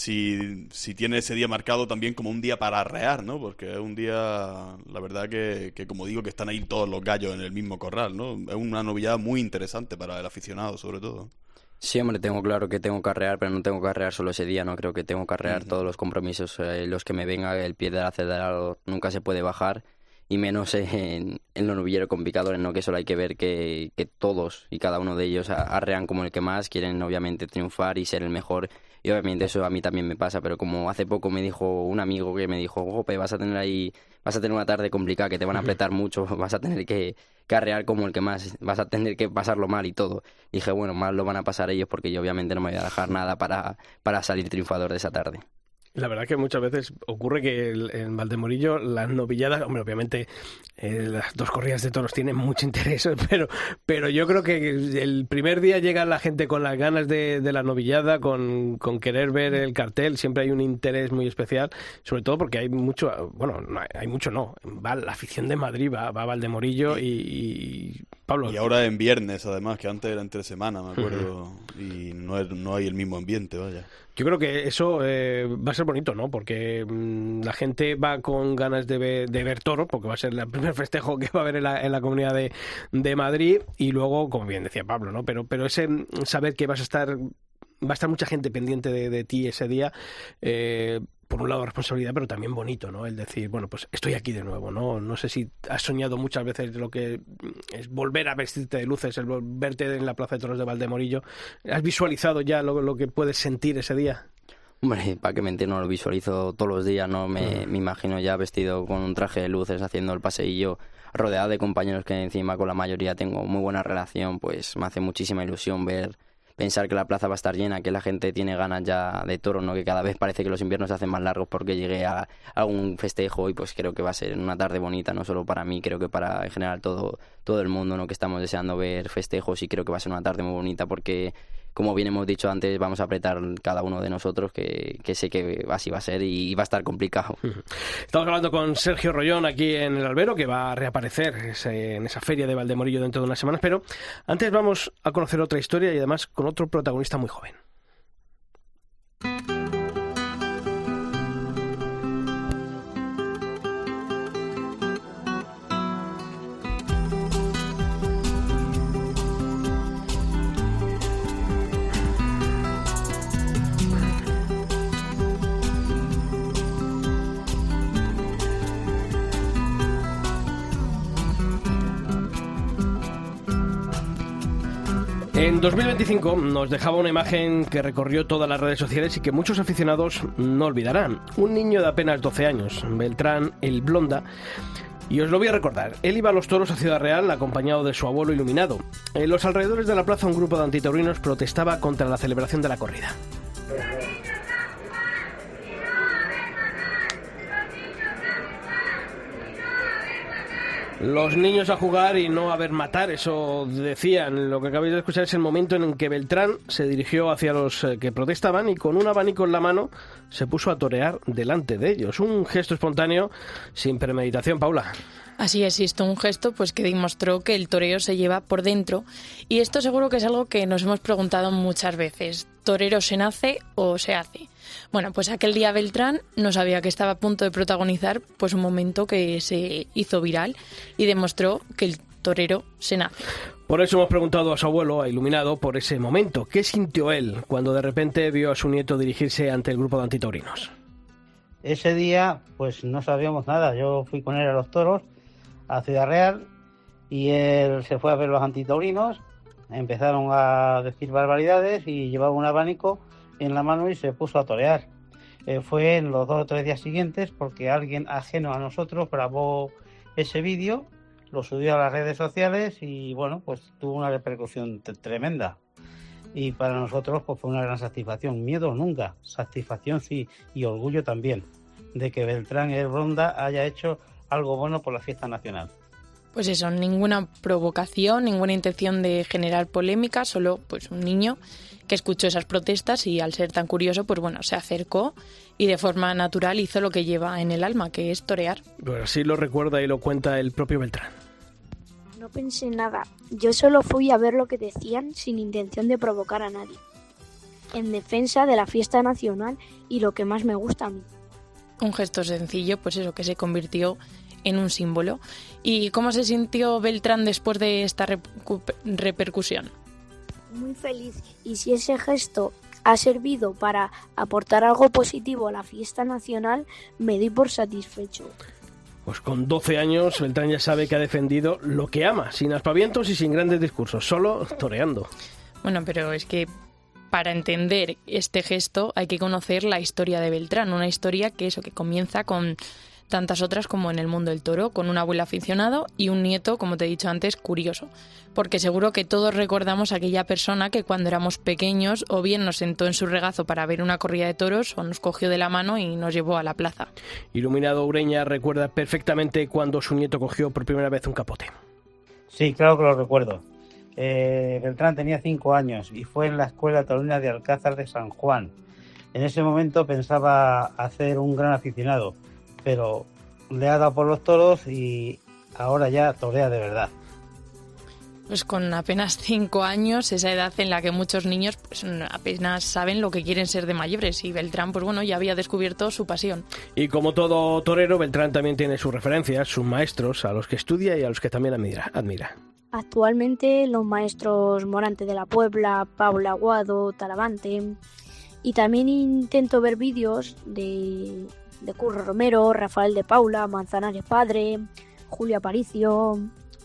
Si, si tiene ese día marcado también como un día para arrear, ¿no? Porque es un día, la verdad que, que como digo, que están ahí todos los gallos en el mismo corral, ¿no? Es una novillada muy interesante para el aficionado, sobre todo. Sí, hombre, tengo claro que tengo que arrear, pero no tengo que arrear solo ese día, ¿no? Creo que tengo que arrear uh-huh. todos los compromisos, eh, los que me venga, el pie del acelerador nunca se puede bajar, y menos en, en los novilleros con picadores, ¿no? Que solo hay que ver que, que todos y cada uno de ellos arrean como el que más, quieren obviamente triunfar y ser el mejor. Y obviamente eso a mí también me pasa, pero como hace poco me dijo un amigo que me dijo, jope, vas a tener ahí, vas a tener una tarde complicada, que te van a apretar mucho, vas a tener que, que arrear como el que más, vas a tener que pasarlo mal y todo. Y dije, bueno, más lo van a pasar ellos porque yo obviamente no me voy a dejar nada para, para salir triunfador de esa tarde. La verdad que muchas veces ocurre que el, en Valdemorillo las novilladas, hombre, obviamente eh, las dos corridas de toros tienen mucho interés, pero pero yo creo que el primer día llega la gente con las ganas de, de la novillada, con, con querer ver el cartel, siempre hay un interés muy especial, sobre todo porque hay mucho, bueno, no hay, hay mucho no, va la afición de Madrid, va, va a Valdemorillo y, y Pablo. Y ahora en viernes, además, que antes era entre semana, me acuerdo, uh-huh. y no, es, no hay el mismo ambiente, vaya. Yo creo que eso eh, va a ser bonito, ¿no? Porque mmm, la gente va con ganas de ver, de ver toro, porque va a ser el primer festejo que va a haber en la, en la Comunidad de, de Madrid, y luego, como bien decía Pablo, ¿no? Pero, pero ese saber que vas a estar, va a estar mucha gente pendiente de, de ti ese día, eh, por un lado responsabilidad, pero también bonito, ¿no? El decir, bueno, pues estoy aquí de nuevo, ¿no? No sé si has soñado muchas veces lo que es volver a vestirte de luces, el verte en la Plaza de Toros de Valdemorillo. ¿Has visualizado ya lo, lo que puedes sentir ese día? Hombre, para que mentir, no lo visualizo todos los días, ¿no? Me, uh-huh. me imagino ya vestido con un traje de luces, haciendo el paseillo, rodeado de compañeros que encima con la mayoría tengo muy buena relación, pues me hace muchísima ilusión ver... Pensar que la plaza va a estar llena, que la gente tiene ganas ya de toro, ¿no? Que cada vez parece que los inviernos se hacen más largos porque llegué a, a un festejo, y pues creo que va a ser una tarde bonita, no solo para mí, creo que para en general todo, todo el mundo, ¿no? Que estamos deseando ver festejos, y creo que va a ser una tarde muy bonita porque como bien hemos dicho antes, vamos a apretar cada uno de nosotros, que, que sé que así va a ser y va a estar complicado. Estamos hablando con Sergio Rollón aquí en el Albero, que va a reaparecer ese, en esa feria de Valdemorillo dentro de unas semanas, pero antes vamos a conocer otra historia y además con otro protagonista muy joven. En dos mil veinticinco nos dejaba una imagen que recorrió todas las redes sociales y que muchos aficionados no olvidarán. Un niño de apenas doce años, Beltrán el Blonda, y os lo voy a recordar. Él iba a los toros a Ciudad Real acompañado de su abuelo iluminado. En los alrededores de la plaza un grupo de antitaurinos protestaba contra la celebración de la corrida. Los niños a jugar y no a ver matar, eso decían. Lo que acabáis de escuchar es el momento en que Beltrán se dirigió hacia los que protestaban y con un abanico en la mano se puso a torear delante de ellos. Un gesto espontáneo sin premeditación, Paula. Así existe un gesto pues que demostró que el toreo se lleva por dentro, y esto seguro que es algo que nos hemos preguntado muchas veces. ¿Torero se nace o se hace? Bueno, pues aquel día Beltrán no sabía que estaba a punto de protagonizar pues un momento que se hizo viral y demostró que el torero se nace. Por eso hemos preguntado a su abuelo, a Iluminado, por ese momento. ¿Qué sintió él cuando de repente vio a su nieto dirigirse ante el grupo de antitaurinos? Ese día pues no sabíamos nada. Yo fui con él a los toros a Ciudad Real y él se fue a ver los antitaurinos, empezaron a decir barbaridades y llevaba un abanico en la mano y se puso a torear. Eh, fue en los dos o tres días siguientes porque alguien ajeno a nosotros grabó ese vídeo, lo subió a las redes sociales y bueno, pues tuvo una repercusión t- tremenda. Y para nosotros pues fue una gran satisfacción. Miedo nunca, satisfacción sí, y orgullo también de que Beltrán el Blonda haya hecho algo bueno por la fiesta nacional. Pues eso, ninguna provocación, ninguna intención de generar polémica, solo pues un niño que escuchó esas protestas y al ser tan curioso, pues bueno, se acercó y de forma natural hizo lo que lleva en el alma, que es torear. Bueno, así lo recuerda y lo cuenta el propio Beltrán. No pensé nada, yo solo fui a ver lo que decían sin intención de provocar a nadie, en defensa de la fiesta nacional y lo que más me gusta a mí. Un gesto sencillo, pues eso, que se convirtió en un símbolo. ¿Y cómo se sintió Beltrán después de esta recu- repercusión? Muy feliz, y si ese gesto ha servido para aportar algo positivo a la fiesta nacional, me doy por satisfecho. Pues con doce años Beltrán ya sabe que ha defendido lo que ama, sin aspavientos y sin grandes discursos, solo toreando. Bueno, pero es que para entender este gesto hay que conocer la historia de Beltrán, una historia que eso que comienza con tantas otras como en el mundo del toro, con un abuelo aficionado y un nieto, como te he dicho antes, curioso. Porque seguro que todos recordamos a aquella persona que cuando éramos pequeños o bien nos sentó en su regazo para ver una corrida de toros o nos cogió de la mano y nos llevó a la plaza. Iluminado Ureña recuerda perfectamente cuando su nieto cogió por primera vez un capote. Sí, claro que lo recuerdo. Eh, Beltrán tenía cinco años y fue en la Escuela Taurina de Alcázar de San Juan. En ese momento pensaba hacer un gran aficionado, pero le ha dado por los toros y ahora ya torea de verdad. Pues con apenas cinco años, esa edad en la que muchos niños pues apenas saben lo que quieren ser de mayores, y Beltrán pues bueno ya había descubierto su pasión. Y como todo torero, Beltrán también tiene sus referencias, sus maestros, a los que estudia y a los que también admira. admira. Actualmente los maestros Morante de la Puebla, Paula Aguado, Talavante, y también intento ver vídeos de, de Curro Romero, Rafael de Paula, Manzanares Padre, Julio Aparicio.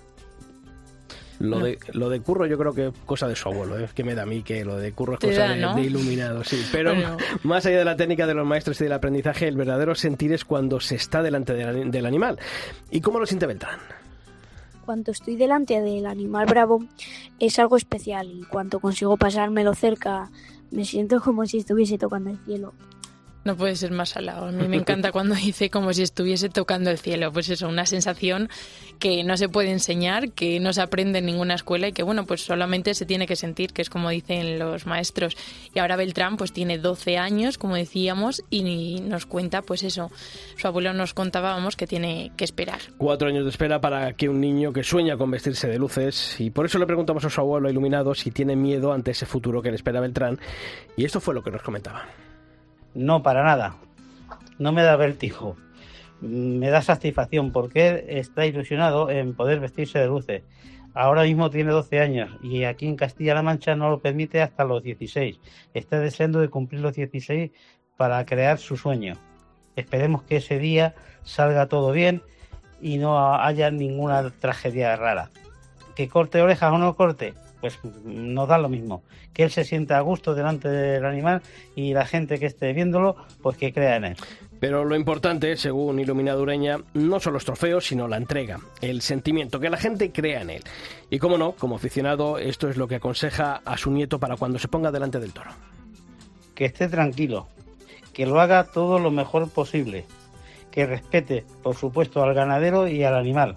Lo de, lo de Curro yo creo que es cosa de su abuelo, ¿eh? Que me da a mí que lo de Curro es Te cosa da, de, ¿no? de iluminado, sí. Pero Bueno. Más allá de la técnica de los maestros y del aprendizaje, el verdadero sentir es cuando se está delante del, del animal. ¿Y cómo lo siente Beltrán? Cuando estoy delante del animal bravo es algo especial, y cuando consigo pasármelo cerca me siento como si estuviese tocando el cielo. No puede ser más salado. A mí me encanta cuando dice como si estuviese tocando el cielo. Pues eso, una sensación que no se puede enseñar, que no se aprende en ninguna escuela y que, bueno, pues solamente se tiene que sentir, que es como dicen los maestros. Y ahora Beltrán pues tiene doce años, como decíamos, y nos cuenta, pues eso, su abuelo nos contaba, vamos, que tiene que esperar. Cuatro años de espera para que un niño que sueña con vestirse de luces, y por eso le preguntamos a su abuelo iluminado si tiene miedo ante ese futuro que le espera a Beltrán, y esto fue lo que nos comentaba. No, para nada. No me da vértigo. Me da satisfacción porque él está ilusionado en poder vestirse de luces. Ahora mismo tiene doce años y aquí en Castilla-La Mancha no lo permite hasta los dieciséis. Está deseando de cumplir los dieciséis para crear su sueño. Esperemos que ese día salga todo bien y no haya ninguna tragedia rara. Que corte orejas o no corte, pues nos da lo mismo. Que él se sienta a gusto delante del animal y la gente que esté viéndolo, pues que crea en él. Pero lo importante, según Iluminado Ureña, no son los trofeos, sino la entrega, el sentimiento, que la gente crea en él. Y cómo no, como aficionado, esto es lo que aconseja a su nieto para cuando se ponga delante del toro. Que esté tranquilo, que lo haga todo lo mejor posible, que respete, por supuesto, al ganadero y al animal,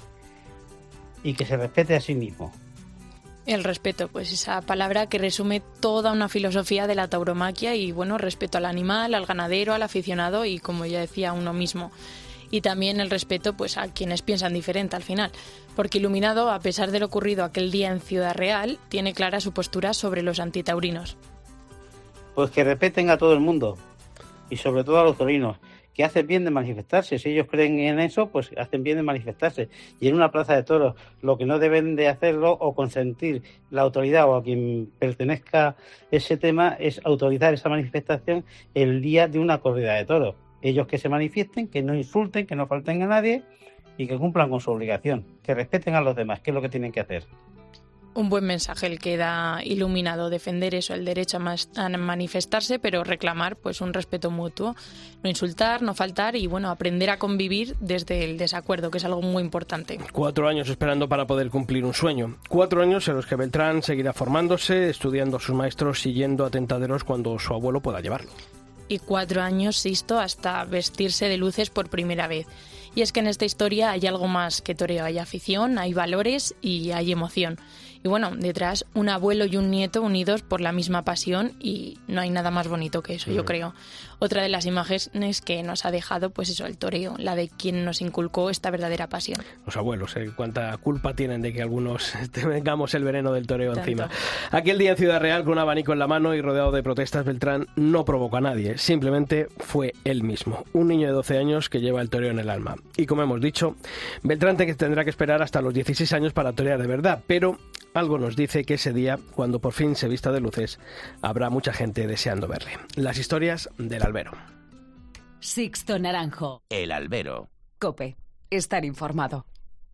y que se respete a sí mismo. El respeto, pues esa palabra que resume toda una filosofía de la tauromaquia y, bueno, respeto al animal, al ganadero, al aficionado y, como ya decía, a uno mismo. Y también el respeto, pues, a quienes piensan diferente al final. Porque Iluminado, a pesar de lo ocurrido aquel día en Ciudad Real, tiene clara su postura sobre los antitaurinos. Pues que respeten a todo el mundo y sobre todo a los taurinos, que hacen bien de manifestarse. Si ellos creen en eso, pues hacen bien de manifestarse. Y en una plaza de toros, lo que no deben de hacerlo o consentir la autoridad o a quien pertenezca ese tema es autorizar esa manifestación el día de una corrida de toros. Ellos que se manifiesten, que no insulten, que no falten a nadie y que cumplan con su obligación, que respeten a los demás, que es lo que tienen que hacer. Un buen mensaje el que da Iluminado, defender eso, el derecho a, más, a manifestarse, pero reclamar pues un respeto mutuo, no insultar, no faltar y bueno, aprender a convivir desde el desacuerdo, que es algo muy importante. Cuatro años esperando para poder cumplir un sueño. Cuatro años en los que Beltrán seguirá formándose, estudiando a sus maestros y yendo a tentaderos cuando su abuelo pueda llevarlo. Y cuatro años, Sisto, hasta vestirse de luces por primera vez. Y es que en esta historia hay algo más que toreo, hay afición, hay valores y hay emoción. Y bueno, detrás un abuelo y un nieto unidos por la misma pasión y no hay nada más bonito que eso, yo creo. Otra de las imágenes que nos ha dejado, pues eso, el toreo, la de quien nos inculcó esta verdadera pasión. Los abuelos, ¿eh? Cuánta culpa tienen de que algunos tengamos el veneno del toreo Tanto. encima. Aquel día en Ciudad Real, con un abanico en la mano y rodeado de protestas, Beltrán no provocó a nadie, simplemente fue él mismo, un niño de doce años que lleva el toreo en el alma. Y como hemos dicho, Beltrán tendrá que esperar hasta los dieciséis años para torear de verdad, pero algo nos dice que ese día, cuando por fin se vista de luces, habrá mucha gente deseando verle. Las historias del albero. Sixto Naranjo. El albero. COPE. Estar informado.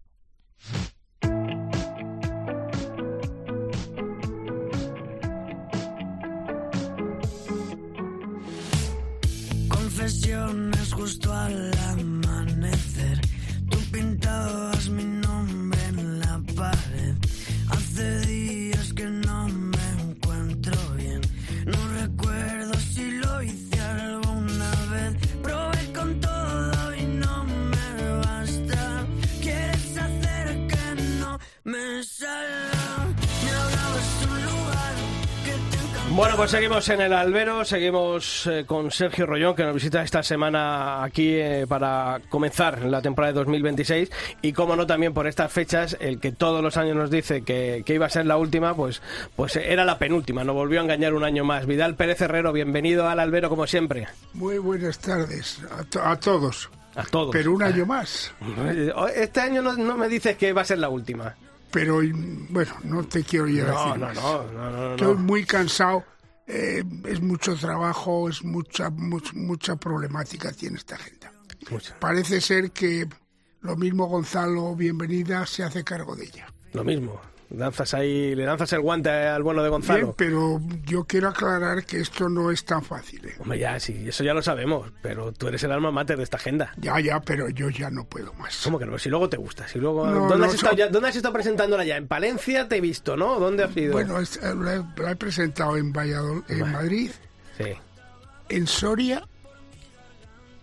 Confesiones justo al amanecer. Tú pintabas mi nombre en la pared. Hace días que no me encuentro bien. No recuerdo si lo hice alguna vez. Probé con todo y no me basta. Quieres hacer que no me salga. Me hablabas un lugar que te encanta. Bueno, pues seguimos en el albero, seguimos eh, con Sergio Rollón, que nos visita esta semana aquí eh, para comenzar la temporada de dos mil veintiséis, y como no, también por estas fechas, el que todos los años nos dice que, que iba a ser la última, pues, pues era la penúltima, nos volvió a engañar un año más. Vidal Pérez Herrero, bienvenido al albero como siempre. Muy buenas tardes a, to- a todos. A todos. Pero un año más. Este año no, no me dices que va a ser la última. Pero bueno, no te quiero ir a No, decir no, más. no, no, no, no. Estoy muy cansado. Eh, es mucho trabajo, es mucha, much- mucha problemática tiene esta agenda. Mucho. Parece ser que lo mismo Gonzalo, bienvenida, se hace cargo de ella. Lo mismo. Lanzas ahí, le lanzas el guante al bueno de Gonzalo. Bien, pero yo quiero aclarar que esto no es tan fácil, ¿eh? Hombre, ya, sí, eso ya lo sabemos, pero tú eres el alma mater de esta agenda. Ya, ya, pero yo ya no puedo más. ¿Cómo que no? Si luego te gusta, si luego... No, ¿Dónde, no, has estado so- ya- ¿Dónde has estado presentándola ya? En Palencia te he visto, ¿no? ¿Dónde has ido? Bueno, es- eh, la he, la he presentado en Valladolid, en Vale. Madrid, Sí. en Soria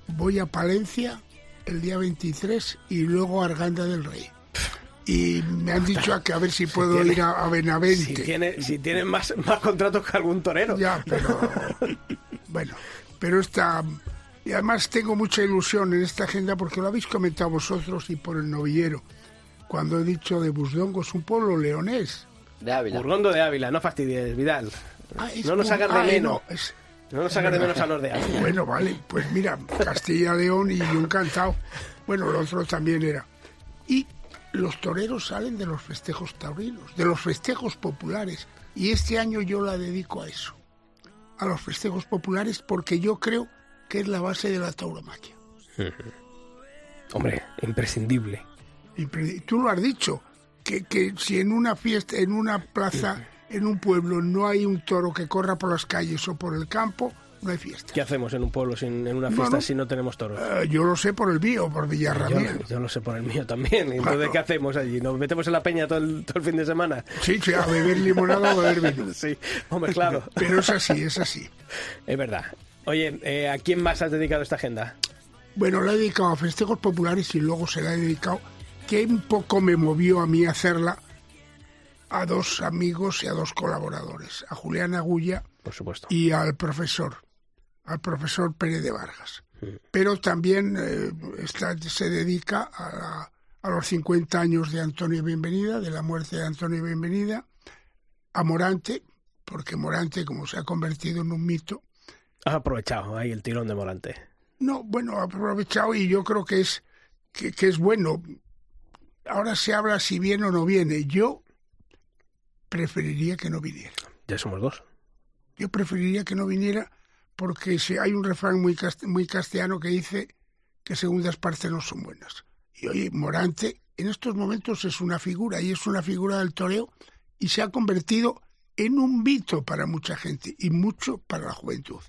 voy a Palencia el día veintitrés y luego a Arganda del Rey. Y me han dicho a que a ver si puedo si tiene, ir a, a Benavente. Si tiene, si tienen más, más contratos que algún torero. Ya, pero... bueno, pero esta... Y además tengo mucha ilusión en esta agenda porque lo habéis comentado vosotros y por el novillero. Cuando he dicho de Busdongo, es un pueblo leonés. De Ávila. Burgondo de Ávila, no fastidies, Vidal. Ah, no nos hagas de ah, menos. No, es... no nos hagas de menos a los de Ávila. Bueno, vale, pues mira, Castilla-León y yo encantado. Bueno, lo otro también era. Y los toreros salen de los festejos taurinos, de los festejos populares. Y este año yo la dedico a eso, a los festejos populares, porque yo creo que es la base de la tauromaquia. Hombre, imprescindible. Impre- Tú lo has dicho, que, que si en una fiesta, en una plaza, en un pueblo no hay un toro que corra por las calles o por el campo, no hay fiesta. ¿Qué hacemos en un pueblo sin, en una fiesta no, no. si no tenemos toros? Uh, yo lo sé por el mío, por Villarramiel. Yo, yo lo sé por el mío también. Entonces, claro. ¿Qué hacemos allí? ¿Nos metemos en la peña todo el, todo el fin de semana? Sí, sí, a beber limonada o a beber vino. Sí, hombre, claro. Pero es así, es así. Es verdad. Oye, eh, ¿a quién más has dedicado esta agenda? Bueno, la he dedicado a festejos populares y luego se la he dedicado, que un poco me movió a mí hacerla, a dos amigos y a dos colaboradores, a Julián Agulla, por supuesto, y al profesor, al profesor Pérez de Vargas. Mm. Pero también eh, esta, se dedica a, la, a los cincuenta años de Antonio Bienvenida, de la muerte de Antonio Bienvenida, a Morante, porque Morante, como se ha convertido en un mito... Has aprovechado ahí el tirón de Morante. No, bueno, aprovechado y yo creo que es que, que es bueno. Ahora se habla si viene o no viene. Yo preferiría que no viniera. Ya somos dos. Yo preferiría que no viniera porque si hay un refrán muy cast- muy castellano que dice que segundas partes no son buenas. Y oye, Morante en estos momentos es una figura y es una figura del toreo y se ha convertido en un mito para mucha gente y mucho para la juventud.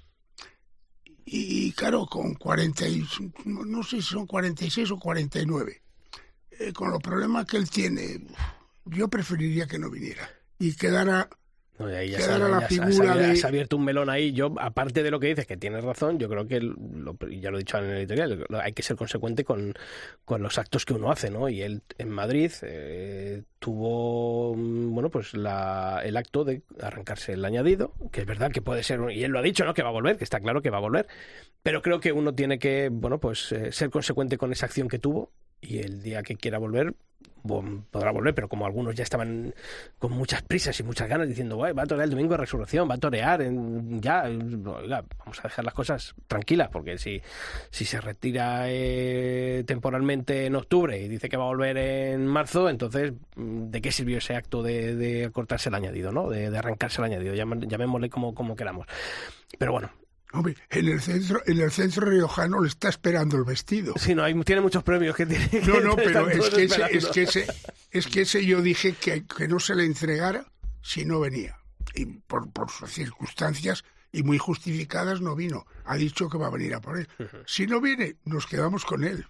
Y claro, con cuarenta, no sé si son cuarenta y seis o cuarenta y nueve, eh, con los problemas que él tiene, yo preferiría que no viniera y quedara, no, y ahí ya quedara sabe, la ya figura se, se, de... se ha abierto un melón ahí. Yo, aparte de lo que dices, que tienes razón, yo creo que, lo, ya lo he dicho en el editorial, hay que ser consecuente con, con los actos que uno hace, ¿no? Y él en Madrid eh, tuvo, bueno, pues la, el acto de arrancarse el añadido, que es verdad que puede ser, y él lo ha dicho, ¿no? Que va a volver, que está claro que va a volver, pero creo que uno tiene que, bueno, pues eh, ser consecuente con esa acción que tuvo, y el día que quiera volver, bueno, podrá volver, pero como algunos ya estaban con muchas prisas y muchas ganas diciendo, va a torear el domingo de Resurrección, va a torear en, ya, oiga, vamos a dejar las cosas tranquilas, porque si, si se retira eh, temporalmente en octubre y dice que va a volver en marzo, entonces ¿de qué sirvió ese acto de, de cortarse el añadido, ¿no? De, de arrancarse el añadido, llamémosle como, como queramos. Pero bueno. Hombre, en el centro, en el centro riojano le está esperando el vestido. Sí, no, hay, tiene muchos premios que tiene. Que no, no, pero es que, ese, es que ese, es que ese yo dije que, que no se le entregara si no venía. Y por, por sus circunstancias y muy justificadas no vino. Ha dicho que va a venir a por él. Uh-huh. Si no viene, nos quedamos con él.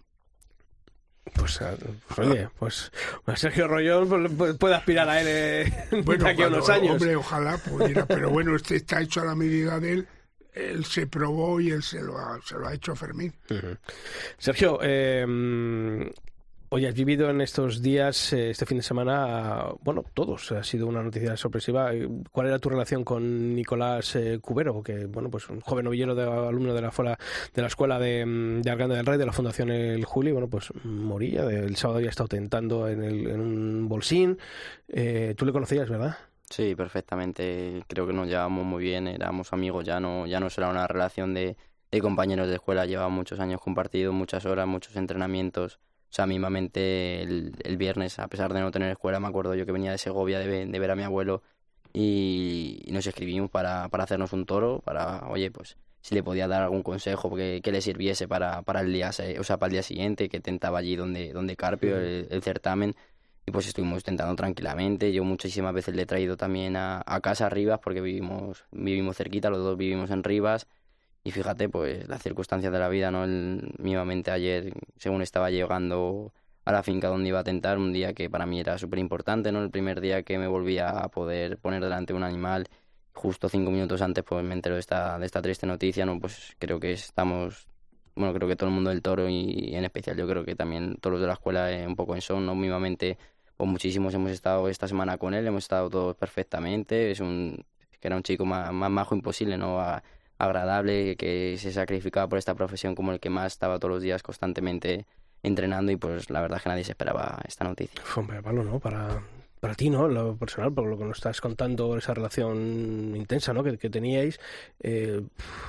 Pues, pues oye, pues Sergio Rollón puede aspirar a él eh, bueno, de aquí a unos años. Hombre, ojalá pudiera, pero bueno, este está hecho a la medida de él. Él se probó y él se lo ha, se lo ha hecho a Fermín. Uh-huh. Sergio, eh, oye, has vivido en estos días, eh, este fin de semana, bueno, todos, ha sido una noticia sorpresiva. ¿Cuál era tu relación con Nicolás eh, Cubero? Que, bueno, pues un joven novillero, de, alumno de la, fuera, de la escuela de, de Arganda del Rey, de la Fundación El Juli, bueno, pues moría. El sábado había estado tentando en, el, en un bolsín. Eh, ¿Tú le conocías, verdad? Sí, perfectamente. Creo que nos llevábamos muy bien, éramos amigos, ya no ya no será una relación de, de compañeros de escuela, llevamos muchos años compartidos, muchas horas, muchos entrenamientos. O sea, mismamente el, el viernes, a pesar de no tener escuela, me acuerdo yo que venía de Segovia de, de ver a mi abuelo y, y nos escribimos para, para hacernos un toro, para, oye, pues si le podía dar algún consejo que, que le sirviese para, para el día, o sea, para el día siguiente, que tentaba allí donde, donde Carpio, el, el certamen. Y pues estuvimos tentando tranquilamente. Yo muchísimas veces le he traído también a, a casa a Rivas porque vivimos vivimos cerquita, los dos vivimos en Rivas. Y fíjate, pues las circunstancias de la vida, ¿no? Él, mismamente ayer, según estaba llegando a la finca donde iba a tentar, un día que para mí era súper importante, ¿no? El primer día que me volvía a poder poner delante de un animal, justo cinco minutos antes pues me entero de esta, de esta triste noticia, ¿no? Pues creo que estamos bueno, creo que todo el mundo del toro y en especial yo creo que también todos los de la escuela eh, un poco en son, ¿no? Mínimamente, pues muchísimos hemos estado esta semana con él, hemos estado todos perfectamente, es un que era un chico más, más majo imposible, ¿no? A, agradable, que se sacrificaba por esta profesión como el que más estaba todos los días constantemente entrenando y pues la verdad es que nadie se esperaba esta noticia. Hombre, Pablo, ¿no? Para, para ti, ¿no? Lo personal, por lo que nos estás contando, esa relación intensa, ¿no? Que, que teníais, eh,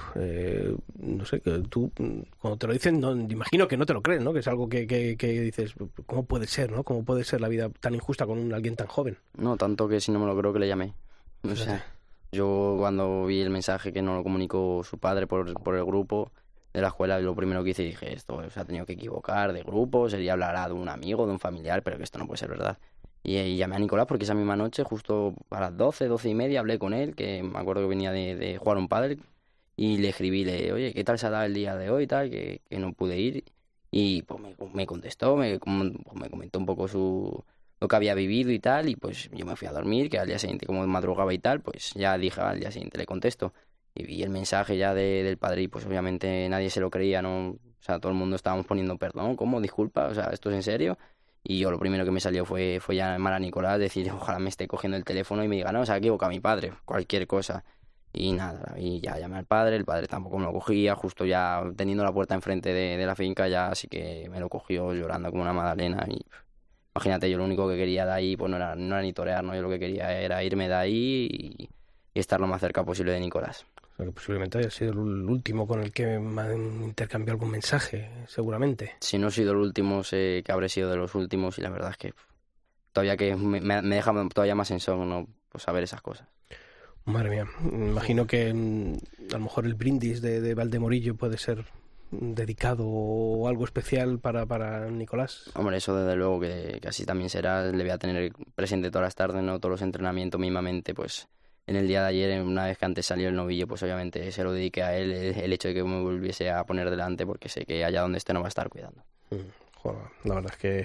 eh, no sé, que tú, cuando te lo dicen, no, imagino que no te lo crees, ¿no? Que es algo que, que, que dices, ¿cómo puede ser, ¿no? ¿Cómo puede ser la vida tan injusta con un, alguien tan joven? No, tanto que si no me lo creo que le llamé. O sea, yo cuando vi el mensaje que no lo comunicó su padre por, por el grupo de la escuela, lo primero que hice dije, esto se ha tenido que equivocar de grupo, sería hablar de un amigo, de un familiar, pero que esto no puede ser verdad. Y, y llamé a Nicolás porque esa misma noche, justo a las doce, doce y media, hablé con él, que me acuerdo que venía de, de jugar un pádel, y le escribí, le oye, ¿qué tal se ha dado el día de hoy? Tal, que, que no pude ir. Y pues me, me contestó, me, me comentó un poco su... lo que había vivido y tal, y pues yo me fui a dormir, que al día siguiente como madrugaba y tal, pues ya dije, al día siguiente le contesto. Y vi el mensaje ya de, del padre y pues obviamente nadie se lo creía, ¿no? O sea, todo el mundo estábamos poniendo perdón, ¿cómo? Disculpa, o sea, ¿esto es en serio? Y yo lo primero que me salió fue, fue ya llamar a Nicolás, decir, ojalá me esté cogiendo el teléfono y me diga, no, se ha equivocado mi padre, cualquier cosa. Y nada, y ya llamé al padre, el padre tampoco me lo cogía, justo ya teniendo la puerta enfrente de, de la finca ya, así que me lo cogió llorando como una magdalena y... Imagínate, yo lo único que quería de ahí, pues no era, no era ni torear, ¿no? Yo lo que quería era irme de ahí y, y estar lo más cerca posible de Nicolás. O sea, que posiblemente haya sido el último con el que intercambió algún mensaje, seguramente. Si no he sido el último, sé que habré sido de los últimos y la verdad es que todavía que me, me deja todavía más en shock, ¿no? Pues saber esas cosas. Madre mía, imagino que a lo mejor el brindis de, de Valdemorillo puede ser dedicado o algo especial para, para Nicolás. Hombre, eso desde luego que, que así también será, le voy a tener presente todas las tardes, ¿no? Todos los entrenamientos mismamente, pues en el día de ayer, una vez que antes salió el novillo, pues obviamente se lo dediqué a él, el, el hecho de que me volviese a poner delante, porque sé que allá donde esté no va a estar cuidando. Mm, joder, la verdad es que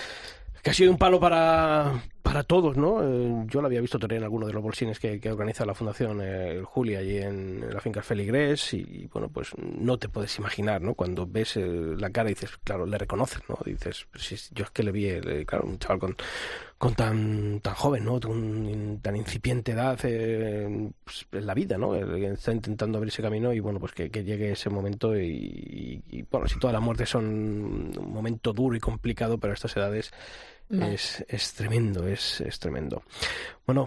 que ha sido un palo para, para todos, ¿no? Eh, yo lo había visto torear en alguno de los bolsines que, que organiza la Fundación eh, el Juli allí en, en la finca Feligrés y, y, bueno, pues no te puedes imaginar, ¿no? Cuando ves eh, la cara y dices, claro, le reconoces, ¿no? Dices, pues, yo es que le vi, eh, claro, un chaval con, con tan tan joven, ¿no? Con tan incipiente edad eh, pues, en la vida, ¿no? El, el está intentando abrir ese camino y, bueno, pues que, que llegue ese momento y, y, y, bueno, si todas las muertes son un momento duro y complicado, pero a estas edades Es, es tremendo, es, es tremendo. Bueno,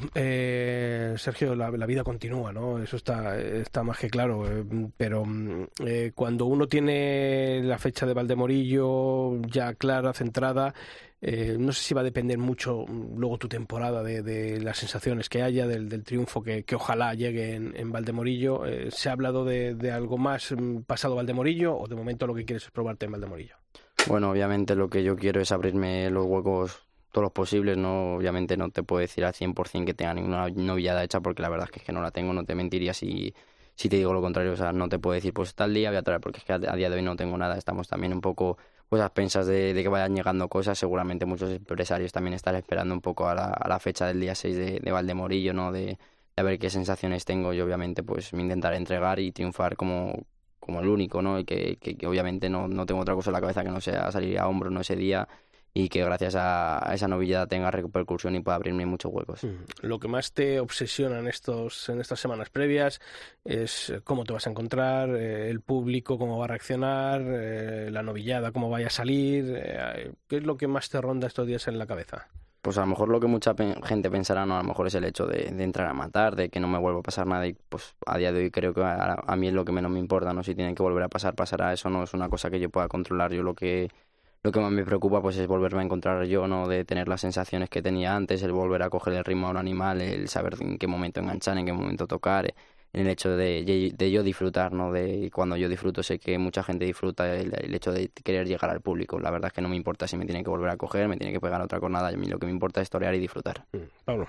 eh, Sergio, la, la vida continúa, ¿no? Eso está, está más que claro, eh, pero eh, cuando uno tiene la fecha de Valdemorillo ya clara, centrada, eh, no sé si va a depender mucho luego tu temporada de, de las sensaciones que haya, del, del triunfo que, que ojalá llegue en, en Valdemorillo. Eh, ¿Se ha hablado de, de algo más pasado Valdemorillo o de momento lo que quieres es probarte en Valdemorillo? Bueno, obviamente lo que yo quiero es abrirme los huecos todos los posibles, no, obviamente no te puedo decir al cien por ciento que tenga ninguna novillada hecha porque la verdad es que, es que no la tengo, no te mentiría si, si te digo lo contrario, o sea, no te puedo decir pues tal día voy a traer porque es que a, a día de hoy no tengo nada, estamos también un poco pues a expensas de, de que vayan llegando cosas, seguramente muchos empresarios también están esperando un poco a la, a la fecha del día seis de, de Valdemorillo, ¿no? De, de ver qué sensaciones tengo y obviamente pues me intentaré entregar y triunfar como como el único, ¿no? Y que, que, que obviamente no, no tengo otra cosa en la cabeza que no sea salir a hombros, ¿no? Ese día y que gracias a, a esa novillada tenga repercusión y pueda abrirme muchos huecos. Lo que más te obsesiona en, estos, en estas semanas previas es cómo te vas a encontrar, eh, el público cómo va a reaccionar, eh, la novillada cómo vaya a salir, eh, ¿qué es lo que más te ronda estos días en la cabeza? Pues a lo mejor lo que mucha pe- gente pensará, no, a lo mejor es el hecho de, de entrar a matar, de que no me vuelva a pasar nada y pues a día de hoy creo que a, a mí es lo que menos me importa, ¿no? Si tienen que volver a pasar, pasará, eso no es una cosa que yo pueda controlar, yo lo que lo que más me preocupa pues es volverme a encontrar yo, ¿no? De tener las sensaciones que tenía antes, el volver a coger el ritmo a un animal, el saber en qué momento enganchar, en qué momento tocar, en el hecho de, de, de yo disfrutar, ¿no? De cuando yo disfruto sé que mucha gente disfruta el, el hecho de querer llegar al público. La verdad es que no me importa si me tiene que volver a coger, me tiene que pegar otra cornada. A mí lo que me importa es torear y disfrutar. Mm. Pablo.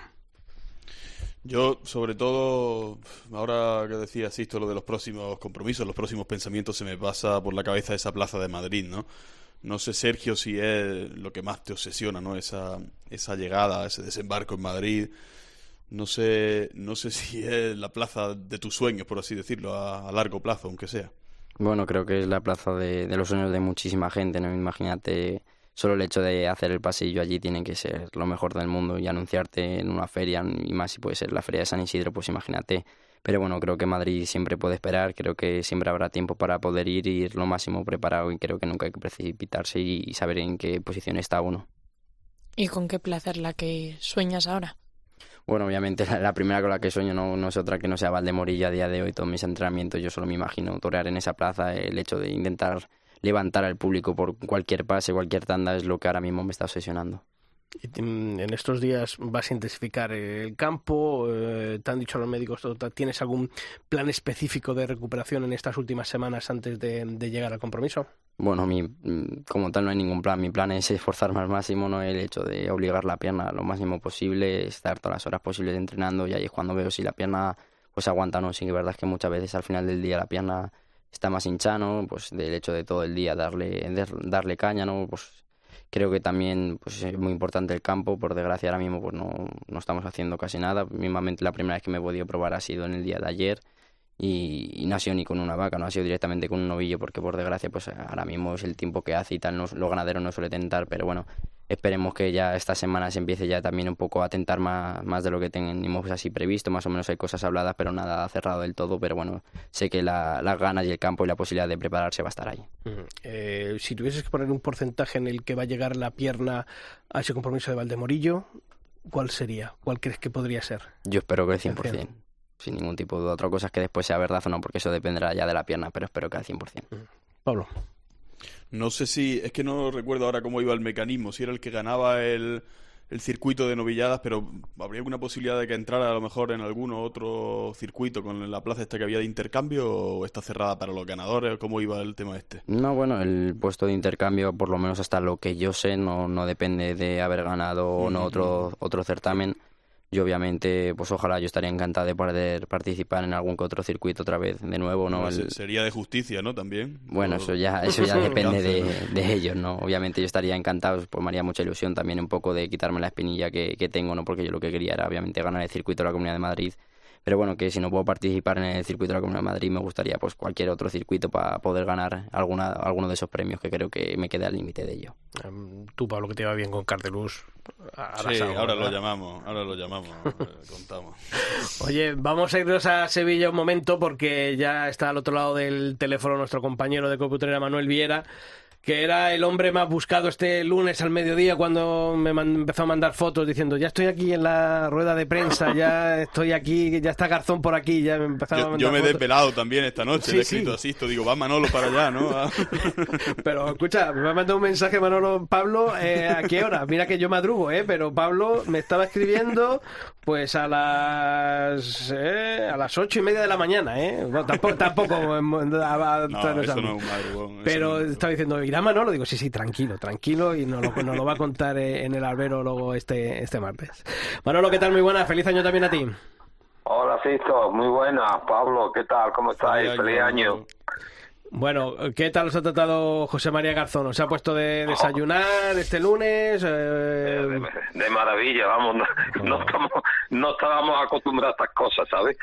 Yo, sobre todo, ahora que decía Sisto lo de los próximos compromisos, los próximos pensamientos, se me pasa por la cabeza esa plaza de Madrid, ¿no? No sé, Sergio, si es lo que más te obsesiona, ¿no? Esa, esa llegada, ese desembarco en Madrid. No sé, no sé si es la plaza de tus sueños, por así decirlo, a, a largo plazo, aunque sea. Bueno, creo que es la plaza de, de los sueños de muchísima gente, ¿no? Imagínate, solo el hecho de hacer el pasillo allí tiene que ser lo mejor del mundo y anunciarte en una feria, y más si puede ser la feria de San Isidro, pues imagínate. Pero bueno, creo que Madrid siempre puede esperar, creo que siempre habrá tiempo para poder ir y ir lo máximo preparado, y creo que nunca hay que precipitarse y saber en qué posición está uno. ¿Y con qué plaza es la que sueñas ahora? Bueno, obviamente la, la primera con la que sueño no, no es otra que no sea Valdemorilla a día de hoy. Todos mis entrenamientos yo solo me imagino torear en esa plaza. El hecho de intentar levantar al público por cualquier pase, cualquier tanda, es lo que ahora mismo me está obsesionando. En estos días vas a intensificar el campo, eh, te han dicho los médicos, ¿tienes algún plan específico de recuperación en estas últimas semanas antes de, de llegar al compromiso? Bueno, mi, como tal no hay ningún plan. Mi plan es esforzarme al máximo, no el hecho de obligar la pierna lo máximo posible, estar todas las horas posibles entrenando, y ahí es cuando veo si la pierna pues aguanta o no. Sí que es verdad que muchas veces al final del día la pierna está más hinchada, ¿no? Pues del hecho de todo el día darle, darle caña, ¿no? Pues creo que también pues es muy importante el campo. Por desgracia ahora mismo pues no, no estamos haciendo casi nada. Mismamente la primera vez que me he podido probar ha sido en el día de ayer. Y, y no ha sido ni con una vaca, no ha sido directamente con un novillo, porque por desgracia pues ahora mismo es el tiempo que hace y tal, no, los ganaderos no suelen tentar, pero bueno, esperemos que ya esta semana se empiece ya también un poco a tentar más, más de lo que tenemos así previsto. Más o menos hay cosas habladas, pero nada cerrado del todo, pero bueno, sé que la, las ganas y el campo y la posibilidad de prepararse va a estar ahí. Uh-huh. Eh, si tuvieses que poner un porcentaje en el que va a llegar la pierna a ese compromiso de Valdemorillo, ¿cuál sería? ¿Cuál crees que podría ser? Yo espero que el cien por ciento. Sin ningún tipo de duda. Otra cosa es que después sea verdad o no, porque eso dependerá ya de la pierna, pero espero que al cien por ciento. Pablo. No sé si... Es que no recuerdo ahora cómo iba el mecanismo, si era el que ganaba el, el circuito de novilladas, pero ¿habría alguna posibilidad de que entrara a lo mejor en algún otro circuito con la plaza esta que había de intercambio, o está cerrada para los ganadores? ¿Cómo iba el tema este? No, bueno, el puesto de intercambio, por lo menos hasta lo que yo sé, no, no depende de haber ganado o no otro, otro certamen. Y obviamente, pues ojalá, yo estaría encantado de poder participar en algún que otro circuito otra vez de nuevo, ¿no? El... Sería de justicia, ¿no? También. Bueno, eso ya eso ya depende de, de ellos, ¿no? Obviamente yo estaría encantado, pues me haría mucha ilusión también un poco de quitarme la espinilla que, que tengo, ¿no? Porque yo lo que quería era obviamente ganar el circuito de la Comunidad de Madrid. Pero bueno, que si no puedo participar en el circuito de la Comunidad de Madrid, me gustaría pues cualquier otro circuito para poder ganar alguna alguno de esos premios, que creo que me queda al límite de ello. Um, tú, Pablo, que te va bien con Cardeluz. Sí, algo, ahora ¿verdad? lo llamamos, ahora lo llamamos, contamos. Oye, vamos a irnos a Sevilla un momento, porque ya está al otro lado del teléfono nuestro compañero de Coputrera, Manuel Viera, que era el hombre más buscado este lunes al mediodía, cuando me empezó a mandar fotos diciendo: ya estoy aquí en la rueda de prensa, ya estoy aquí, ya está Garzón por aquí, ya me empezaba yo, a mandar Yo me he fotos. Desvelado también esta noche, sí, le he escrito sí. así, esto, digo, va Manolo para allá, ¿no? Pero escucha, me ha mandado un mensaje Manolo, Pablo, eh, ¿a qué hora? Mira que yo madrugo, ¿eh? Pero Pablo me estaba escribiendo pues a las eh, a las ocho y media de la mañana, ¿eh? No, tampoco, tampoco a, a, no, eso no es un madrugón. Pero no es estaba diciendo, ¿irá Manolo? Digo, sí, sí, tranquilo, tranquilo, y nos lo, nos lo va a contar en el albero luego este, este martes. Manolo, ¿qué tal? Muy buena, feliz año también a ti. Hola, Sisto, muy buena. Pablo, ¿qué tal? ¿Cómo estáis? Feliz, feliz año. Bueno, ¿qué tal os ha tratado José María Garzón? ¿Os ha puesto de desayunar este lunes? Eh... De, de maravilla, vamos, no, no, estamos, no estábamos acostumbrados a estas cosas, ¿sabes?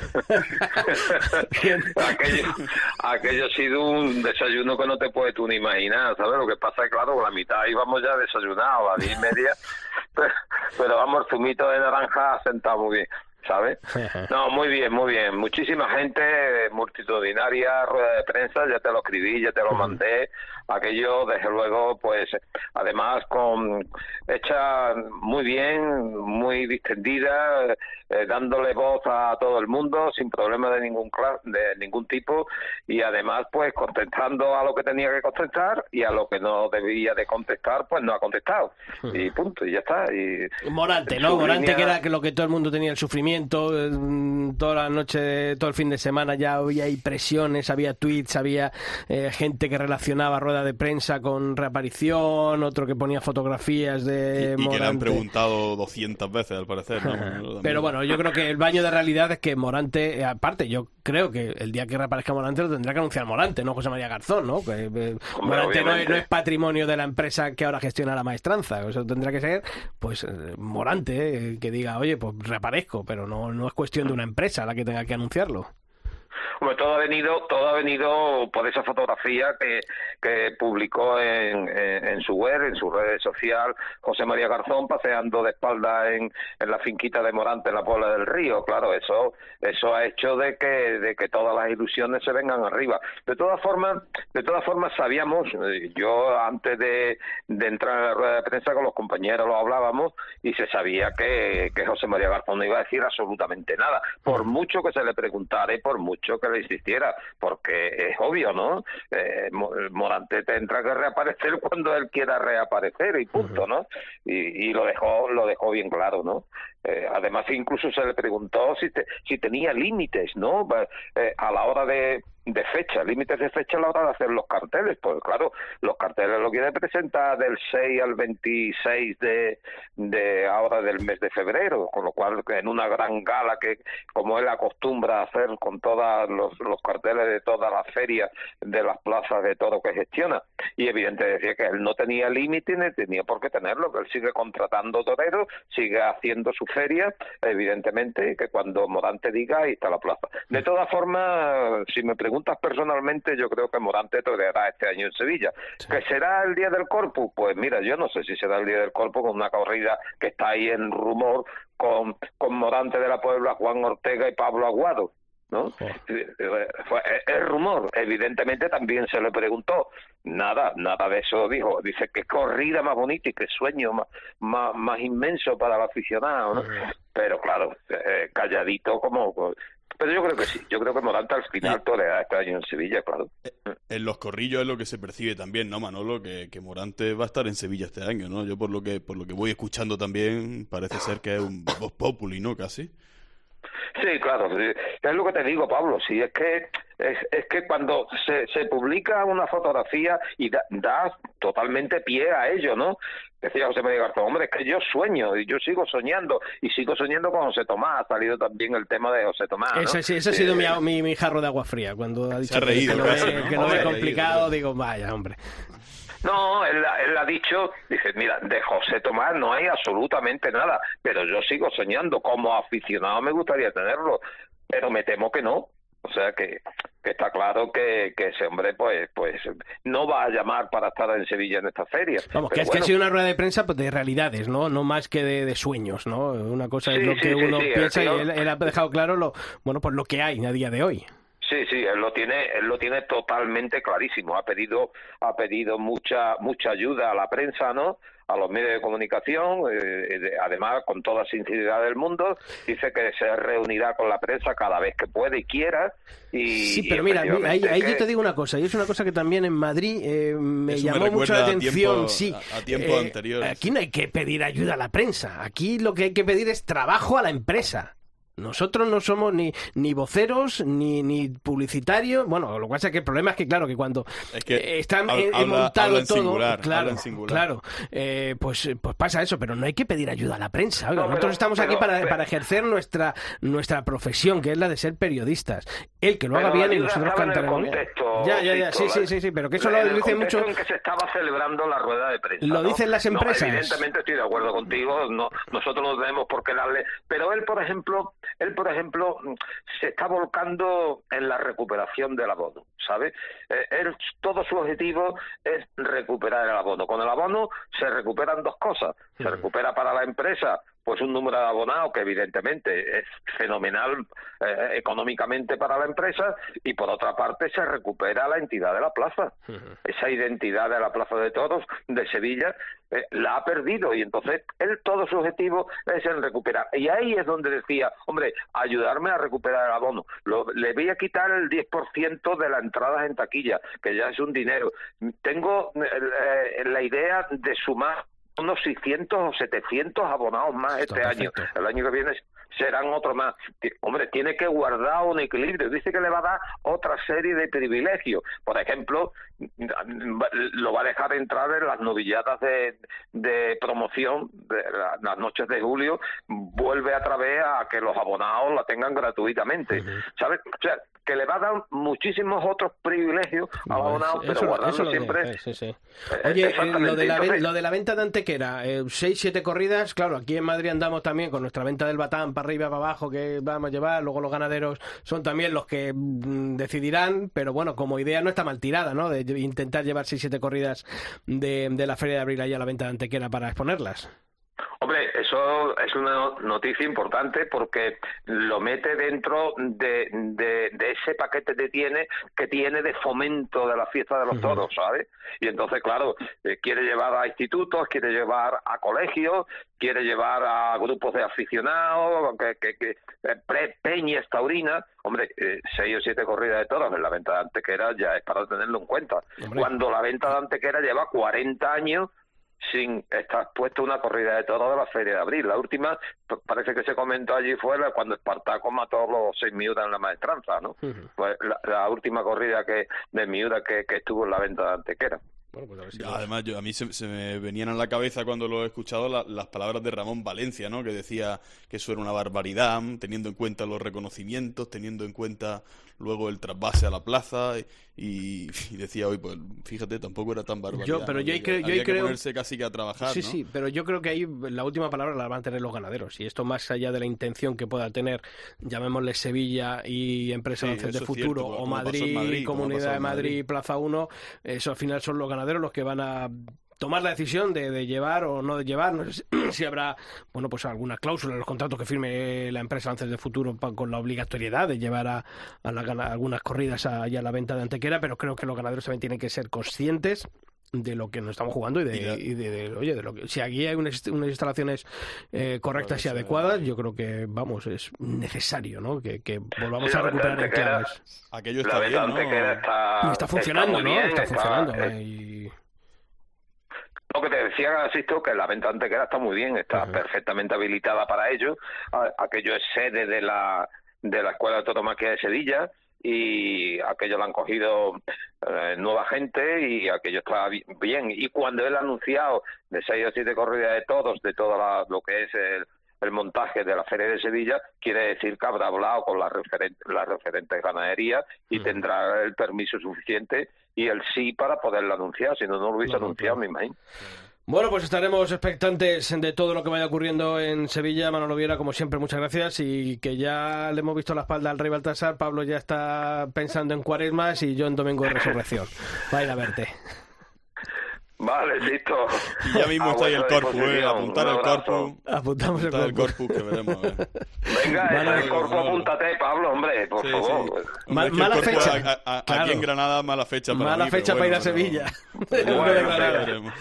aquello, aquello ha sido un desayuno que no te puedes tú ni imaginar, ¿sabes? Lo que pasa es, claro, con la mitad íbamos ya desayunados, a las diez y media, pero, pero vamos, el zumito de naranja sentado muy bien, ¿sabes? No, muy bien, muy bien. Muchísima gente, multitudinaria, rueda de prensa, ya te lo escribí, ya te lo mandé. Aquello, desde luego, pues, además, con hecha muy bien, muy distendida, eh, dándole voz a todo el mundo, sin problema de ningún de ningún tipo, y además, pues, contestando a lo que tenía que contestar, y a lo que no debía de contestar, pues no ha contestado. Y punto, y ya está. Y Morante, ¿no? Morante, línea... que era que lo que todo el mundo tenía, el sufrimiento, toda la noche, todo el fin de semana ya había impresiones, había tweets, había eh, gente que relacionaba rueda de prensa con reaparición, otro que ponía fotografías de y, y Morante. que le han preguntado doscientas veces, al parecer, ¿no? Pero bueno, yo creo que el baño de realidad es que Morante, aparte, yo creo que el día que reaparezca Morante lo tendrá que anunciar Morante, no José María Garzón, ¿no? Que, eh, Morante no es, no es patrimonio de la empresa que ahora gestiona la maestranza, eso tendrá que ser, pues, eh, Morante, eh, que diga, oye, pues reaparezco, pero no, no es cuestión de una empresa la que tenga que anunciarlo. Bueno, todo ha venido, todo ha venido por esa fotografía que, que publicó en, en, en su web, en su red social, José María Garzón paseando de espalda en, en la finquita de Morante en la Puebla del Río. Claro, eso, eso ha hecho de que, de que todas las ilusiones se vengan arriba. De todas formas, de todas formas sabíamos, yo antes de, de entrar en la rueda de prensa con los compañeros lo hablábamos y se sabía que, que José María Garzón no iba a decir absolutamente nada, por mucho que se le preguntara y por mucho que le insistiera, porque es obvio, ¿no? Eh, Morante tendrá que reaparecer cuando él quiera reaparecer y punto, ¿no? Y, y lo dejó lo dejó bien claro, ¿no? Eh, además, incluso se le preguntó si, te, si tenía límites, ¿no? Eh, a la hora de, de fecha, límites de fecha a la hora de hacer los carteles. Pues claro, los carteles lo quiere presentar del seis al veintiséis de, de ahora del mes de febrero, con lo cual en una gran gala que, como él acostumbra a hacer con todos los, los carteles de todas las ferias de las plazas de todo que gestiona. Y evidentemente decía que él no tenía límite ni tenía por qué tenerlo, que él sigue contratando toreros, sigue haciendo su feria, evidentemente, que cuando Morante diga, ahí está la plaza. De todas formas, si me preguntas personalmente, yo creo que Morante toreará este año en Sevilla. Sí. ¿Que será el día del Corpus? Pues mira, yo no sé si será el día del Corpus, con una corrida que está ahí en rumor, con, con Morante de la Puebla, Juan Ortega y Pablo Aguado, ¿no? Sí. Fue el rumor. Evidentemente también se le preguntó, nada, nada de eso dijo. Dice que corrida más bonita y que sueño más, más, más inmenso para el aficionado, ¿no? Sí. Pero claro, eh, calladito como... Pero yo creo que sí, yo creo que Morante al final toreará este año en Sevilla, claro. En los corrillos es lo que se percibe también, ¿no, Manolo? Que, que Morante va a estar en Sevilla este año, ¿no? Yo por lo que por lo que voy escuchando también parece ser que es un vox populi, ¿no? Casi. Sí, claro, es lo que te digo, Pablo, sí, es que es, es que cuando se, se publica una fotografía y da, da totalmente pie a ello, ¿no? Decía José María Garzón, hombre, es que yo sueño y yo sigo soñando y sigo soñando con José Tomás. Ha salido también el tema de José Tomás, ¿no? Ese, sí, ese ha sido eh, mi, mi, mi jarro de agua fría cuando ha dicho se ha reído, que, casi, que, ¿no? que no es complicado, reído, digo, vaya, hombre. No, él, él ha dicho, dice, mira, de José Tomás no hay absolutamente nada, pero yo sigo soñando, como aficionado me gustaría tenerlo, pero me temo que no. O sea que, que está claro que, que ese hombre pues pues no va a llamar para estar en Sevilla en esta feria. Vamos, pero que es bueno. que ha sido una rueda de prensa pues, de realidades, ¿no? No más que de, de sueños, ¿no? Una cosa Sí, es lo sí, que sí, uno sí, piensa el tío- y él, él ha dejado claro lo bueno pues lo que hay a día de hoy. Sí, sí, él lo tiene, él lo tiene totalmente clarísimo. Ha pedido, ha pedido mucha, mucha ayuda a la prensa, ¿no? A los medios de comunicación, eh, de- además con toda sinceridad del mundo, dice que se reunirá con la prensa cada vez que puede y quiera. Y, Sí, y pero mira, ahí, efectivamente ahí que- yo te digo una cosa, y es una cosa que también en Madrid eh, me Eso me llamó mucho la recuerda a atención, tiempo- sí. a- a tiempos anteriores. Aquí no hay que pedir ayuda a la prensa, aquí lo que hay que pedir es trabajo a la empresa. Nosotros no somos ni, ni voceros, ni, ni publicitarios. Bueno, lo que pasa es que el problema es que, claro, que cuando Es que eh, está habla- eh, habla- montado habla en todo, singular, claro, habla en singular. claro, eh, pues, pues pasa eso, pero no hay que pedir ayuda a la prensa. Oiga, No, pero- nosotros estamos aquí pero- para, pero- para ejercer nuestra, nuestra profesión, que es la de ser periodistas. El que lo haga Pero bien y ayuda nosotros estaba en el cantaremos bien. contexto, Ya, ya, ya, sí, Víctor, sí, ¿eh? sí, sí, pero que eso En lo el dicen contexto mucho. en que se estaba celebrando la rueda de prensa. Lo ¿no? dicen las No, empresas. evidentemente estoy de acuerdo contigo. No, nosotros no tenemos por qué darle. Pero él, por ejemplo, él, por ejemplo, se está volcando en la recuperación del abono, ¿sabes? Eh, él, todo su objetivo es recuperar el abono. Con el abono se recuperan dos cosas. Se recupera para la empresa pues un número de abonados que evidentemente es fenomenal eh, económicamente para la empresa, y por otra parte se recupera la entidad de la plaza. Uh-huh. Esa identidad de la Plaza de Toros de Sevilla eh, la ha perdido, y entonces él todo su objetivo es el recuperar. Y ahí es donde decía, hombre, ayudarme a recuperar el abono. Lo, le voy a quitar el diez por ciento de las entradas en taquilla, que ya es un dinero. Tengo eh, la idea de sumar unos seiscientos o setecientos abonados más este año. El año que viene serán otros más. Hombre, tiene que guardar un equilibrio. Dice que le va a dar otra serie de privilegios. Por ejemplo, lo va a dejar entrar en las novilladas de, de promoción de las noches de julio. Vuelve otra vez a que los abonados la tengan gratuitamente. Uh-huh. ¿Sabes? O sea, que le va a dar muchísimos otros privilegios a los abonados, pero eso, guardando eso lo siempre... de, sí, sí. Oye, eh, lo, de la, Entonces, lo de la venta de Antequera, eh, seis, siete corridas, claro, aquí en Madrid andamos también con nuestra venta del Batán para arriba, para abajo, que vamos a llevar. Luego los ganaderos son también los que mm, decidirán, pero bueno, como idea no está mal tirada, ¿no? De intentar llevar seis siete corridas de, de la Feria de Abril ahí a la venta de Antequera para exponerlas. Hombre, eso es una noticia importante porque lo mete dentro de, de, de ese paquete que tiene, que tiene de fomento de la fiesta de los toros, ¿sabes? Y entonces, claro, eh, quiere llevar a institutos, quiere llevar a colegios, quiere llevar a grupos de aficionados, que, que, que pre, peñas taurinas. Hombre, eh, seis o siete corridas de toros en la venta de Antequera ya es para tenerlo en cuenta. Hombre. Cuando la venta de Antequera lleva cuarenta años sin estar puesto una corrida de toros de la Feria de Abril. La última, parece que se comentó allí, fue cuando Espartaco mató los seis miuras en la maestranza, ¿no? Uh-huh. Pues la, la última corrida que de miura que, que estuvo en la venta de Antequera. Bueno, pues a ver si ya, además, yo, a mí se, se me venían a la cabeza cuando lo he escuchado la, las palabras de Ramón Valencia, ¿no? Que decía que eso era una barbaridad, teniendo en cuenta los reconocimientos, teniendo en cuenta luego el trasvase a la plaza, y, y decía hoy, pues fíjate, tampoco era tan barbaridad. Yo, pero ¿no? yo Había, creo, yo había creo... que ponerse casi que a trabajar, Sí, ¿no? sí, pero yo creo que ahí la última palabra la van a tener los ganaderos, y esto más allá de la intención que pueda tener, llamémosle Sevilla y Empresa Sí, Lances de eso es Futuro, cierto, o como pasó en Madrid, Madrid, como Comunidad pasó en de Madrid, Madrid. Plaza uno, eso al final son los ganaderos los que van a tomar la decisión de, de llevar o no de llevar. No sé si, si habrá, bueno, pues alguna cláusula en los contratos que firme la empresa Lances de Futuro pa, con la obligatoriedad de llevar a, a, la, a algunas corridas allá a la venta de Antequera, pero creo que los ganaderos también tienen que ser conscientes de lo que nos estamos jugando y de, y de, de, de oye, de lo que si aquí hay unas, unas instalaciones eh, correctas y adecuadas, yo creo que, vamos, es necesario, ¿no? Que, que volvamos sí, a recuperar enclaves. Aquello está bien, ¿no? Está, y está funcionando, está ¿no? Bien, está funcionando. Está, eh, y... Lo que te decía, Sisto, que la venta de Antequera está muy bien, está uh-huh. perfectamente habilitada para ello. Aquello es sede de la de la Escuela de Tauromaquia de Sevilla, y aquello lo han cogido eh, nueva gente, y aquello está bien. Y cuando él ha anunciado de seis o siete corridas de todos, de todo la, lo que es el, el montaje de la Feria de Sevilla, quiere decir que habrá hablado con la referente, la referente ganadería y uh-huh. tendrá el permiso suficiente y el sí para poderlo anunciar, si no, no lo hubiese claro, anunciado, claro. me imagino. Bueno, pues estaremos expectantes de todo lo que vaya ocurriendo en Sevilla. Manolo Viera, como siempre, muchas gracias, y que ya le hemos visto la espalda al rey Baltasar. Pablo ya está pensando en Cuaresmas y yo en Domingo de Resurrección. Va a ir a verte. Vale, listo. Y ya mismo está ahí el corpus, eh, apuntar el corpus. Apuntamos apuntar el corpus. el corpus, que veremos, a ver. Venga, bueno, el corpus, apúntate, Pablo, hombre, por sí, favor. Sí. Mal, mala fecha. A, a, claro. Aquí en Granada, mala fecha para Mala mí, fecha para bueno, ir a Sevilla. Pero... Bueno, bueno,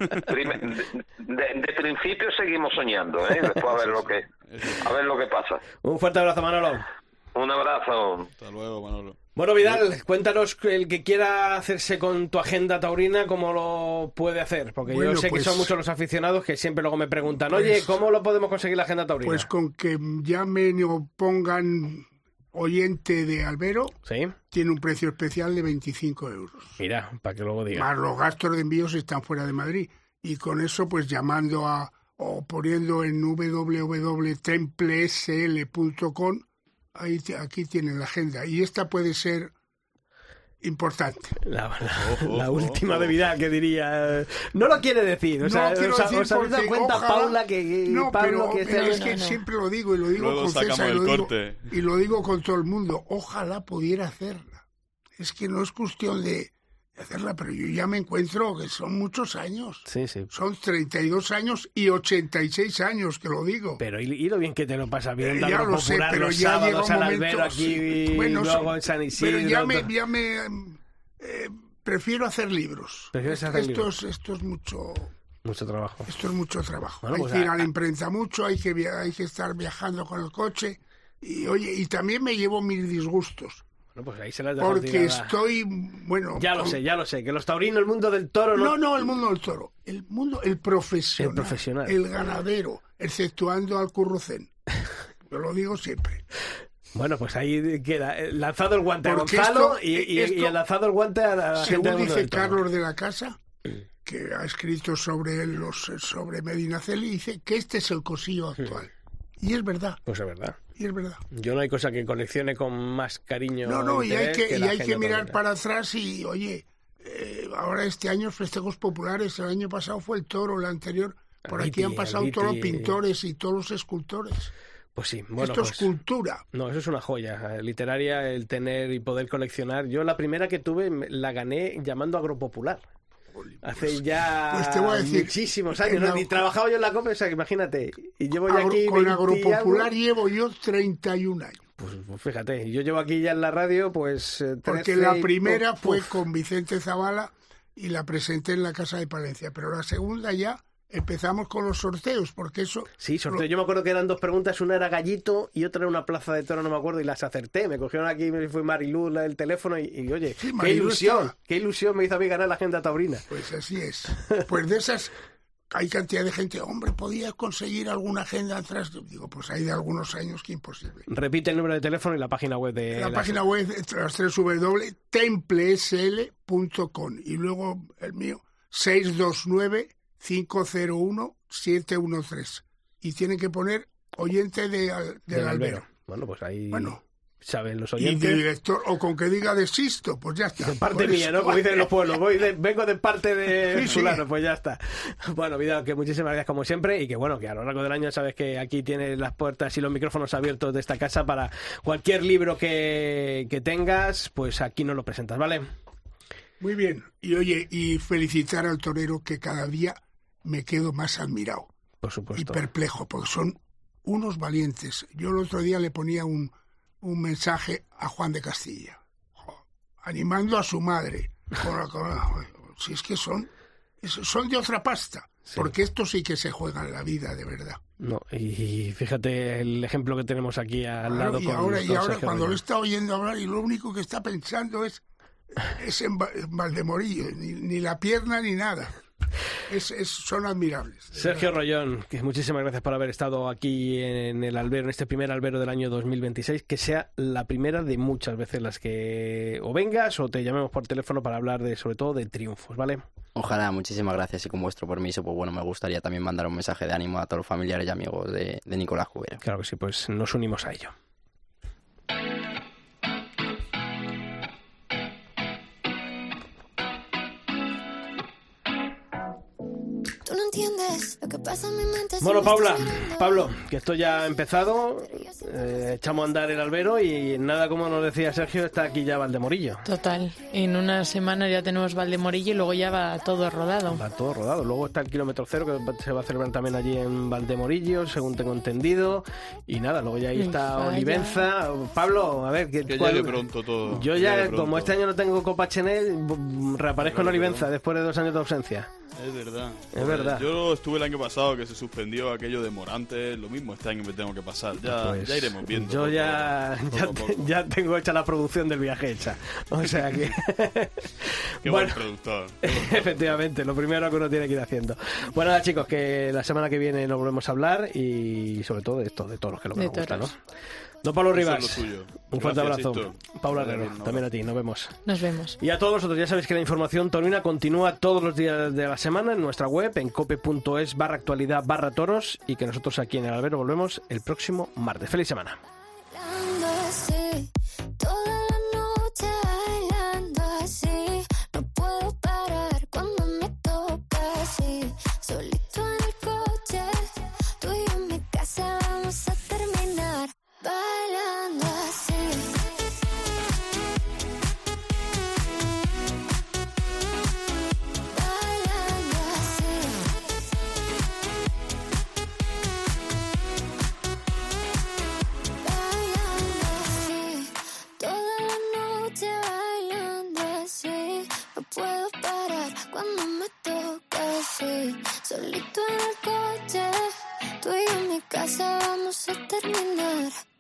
de, de, de principio seguimos soñando, ¿eh? Después a ver lo que, a ver lo que pasa. Un fuerte abrazo, Manolo. Un abrazo. Hasta luego, Manolo. Bueno, Vidal, cuéntanos, el que quiera hacerse con tu agenda taurina, ¿cómo lo puede hacer? Porque bueno, yo sé pues, que son muchos los aficionados que siempre luego me preguntan, oye, pues, ¿cómo lo podemos conseguir la agenda taurina? Pues con que llamen o pongan oyente de Albero, ¿sí? Tiene un precio especial de veinticinco euros. Mira, para que luego diga. Más los gastos de envíos están fuera de Madrid. Y con eso, pues llamando a o poniendo en w w w punto temple s l punto com, ahí aquí tienen la agenda, y esta puede ser importante. La, la, la última de Vidal, que diría, no lo quiere decir, o sea, no os, os habéis dado cuenta, ojalá, Paula, que, que no, Pablo, pero, que pero es no, que no. siempre lo digo y lo digo Luego con César y lo digo, y lo digo con todo el mundo, ojalá pudiera hacerla. Es que no es cuestión de hacerla, pero yo ya me encuentro que son muchos años. Sí, sí. Son treinta y dos años y ochenta y seis años, que lo digo. Pero y, y lo bien que te lo pasas bien, eh, ya lo sé, pero los ya llega un al momento, Albero aquí, sí, bueno, luego son, en San Isidro. Pero ya me, ya me eh, prefiero hacer libros. ¿Prefieres hacer esto libros? Es, esto es mucho... Mucho trabajo. Esto es mucho trabajo. Bueno, hay pues que ir a, a la imprenta mucho, hay que, hay que estar viajando con el coche. Y oye, y también me llevo mis disgustos. Bueno, pues ahí se las porque tirada. Estoy, bueno... Ya lo con... sé, ya lo sé, que los taurinos, el mundo del toro... No, no, no el mundo del toro, el mundo, el profesional, el profesional, el ganadero, exceptuando al currucén. Yo lo digo siempre. Bueno, pues ahí queda lanzado el guante porque a Gonzalo esto, y, y, esto, y lanzado el guante a la gente del mundo dice del toro. Carlos de la Casa, que ha escrito sobre los sobre Medinaceli, dice que este es el cosillo actual. Y es verdad. Pues es verdad. Y es verdad. Yo no hay cosa que coleccione con más cariño. No, no, y hay que, que y hay que mirar taurina. para atrás y, oye, eh, ahora este año festejos populares, el año pasado fue el toro, el anterior, por el aquí Viti, han pasado el todos los Viti. pintores y todos los escultores. Pues sí, bueno, Esto pues, es cultura. No, eso es una joya literaria, el tener y poder coleccionar. Yo la primera que tuve la gané llamando Agropopular. Hace Pues, ya pues te voy a decir, muchísimos años, ¿no? la, Y trabajaba yo en la COPE, o sea, que imagínate. Y llevo ya agro, aquí con veinte Agropopular algo. llevo yo treinta y un años. Pues, pues fíjate, yo llevo aquí ya en la radio, pues... Eh, Porque la primera y... fue con Vicente Zavala y la presenté en la Casa de Palencia, pero la segunda ya empezamos con los sorteos, porque eso... Sí, sorteo. Yo me acuerdo que eran dos preguntas, una era gallito y otra era una plaza de toro, no me acuerdo, y las acerté. Me cogieron aquí, me fue Mariluz la del teléfono y, y oye, sí, qué ilusión, estaba... qué ilusión me hizo a mí ganar la agenda taurina. Pues así es. Pues de esas hay cantidad de gente, hombre, ¿podías conseguir alguna agenda atrás? Digo, pues hay de algunos años que imposible. Repite el número de teléfono y la página web de... La las... página web es doble u doble u doble u punto temple s l punto com y luego el mío, seis dos nueve, cinco cero uno, siete uno tres. Y tienen que poner oyente de, del, del albero. albero. Bueno, pues ahí... Bueno. Saben los oyentes. Y de director, o con que diga desisto, pues ya está. De parte mía, ¿no? Como dicen los pueblos. Voy de, vengo de parte de sí, fulano, sí. Pues ya está. Bueno, Vidal, que muchísimas gracias como siempre y que bueno, que a lo largo del año sabes que aquí tienes las puertas y los micrófonos abiertos de esta casa para cualquier libro que, que tengas, pues aquí nos lo presentas, ¿vale? Muy bien. Y oye, y felicitar al torero que cada día me quedo más admirado. Por supuesto. Y perplejo, porque son unos valientes. Yo el otro día le ponía un un mensaje a Juan de Castilla, animando a su madre. Con la, con la, si es que son, son de otra pasta, sí. Porque estos sí que se juegan la vida de verdad. No, y fíjate el ejemplo que tenemos aquí al claro, lado. Y con ahora, y ahora Sergio cuando Reyes. lo está oyendo hablar y lo único que está pensando es, es en, en Valdemorillo, ni, ni la pierna ni nada. Es, es, son admirables. Sergio Rollón, que muchísimas gracias por haber estado aquí en el albero, en este primer albero del año dos mil veintiséis, que sea la primera de muchas veces las que o vengas o te llamemos por teléfono para hablar de, sobre todo, de triunfos, ¿vale? Ojalá, muchísimas gracias y con vuestro permiso, pues bueno, me gustaría también mandar un mensaje de ánimo a todos los familiares y amigos de, de Nicolás Cubero. Claro que sí, pues nos unimos a ello. Bueno, Paula, Pablo, que esto ya ha empezado, eh, echamos a andar el albero y nada, como nos decía Sergio, está aquí ya Valdemorillo. Total, en una semana ya tenemos Valdemorillo y luego ya va todo rodado. Va todo rodado, luego está el kilómetro cero que se va a celebrar también allí en Valdemorillo, según tengo entendido, y nada, luego ya ahí está Vaya. Olivenza. Pablo, a ver, ¿qué, que cuál... llegue pronto todo. Yo ya, pronto. Como este año no tengo Copa Chenel, reaparezco en Olivenza después de dos años de ausencia. Es verdad. Es verdad. Yo estuve el año pasado que se suspendió aquello de Morante, lo mismo este año me tengo que pasar. Ya, Pues ya iremos viendo. Yo poco, ya, poco, ya, poco. te- ya tengo hecha la producción del viaje hecha. O sea que... Qué Bueno, buen productor. efectivamente, lo primero que uno tiene que ir haciendo. Bueno, nada, chicos, que la semana que viene nos volvemos a hablar y sobre todo de esto, de todos los que lo que De nos gusta, ¿no? toros. Don Pablo Eso Rivas, es lo tuyo. un fuerte Gracias, abrazo. Sisto. Paula Vale, Herrero, bien, un también a ti, nos vemos. Nos vemos. Y a todos vosotros ya sabéis que la información taurina continúa todos los días de la semana en nuestra web, en cope.es barra actualidad barra toros, y que nosotros aquí en el albero volvemos el próximo martes. ¡Feliz semana! Bailando así, toda la noche bailando así, no puedo parar cuando me toca así, solito en el coche, tú y yo en mi casa vamos a terminar bailando así. Bailando así. Bailando así, toda la noche bailando así, no puedo parar cuando me toca así, solito en el coche, tú y yo en mi casa vamos a terminar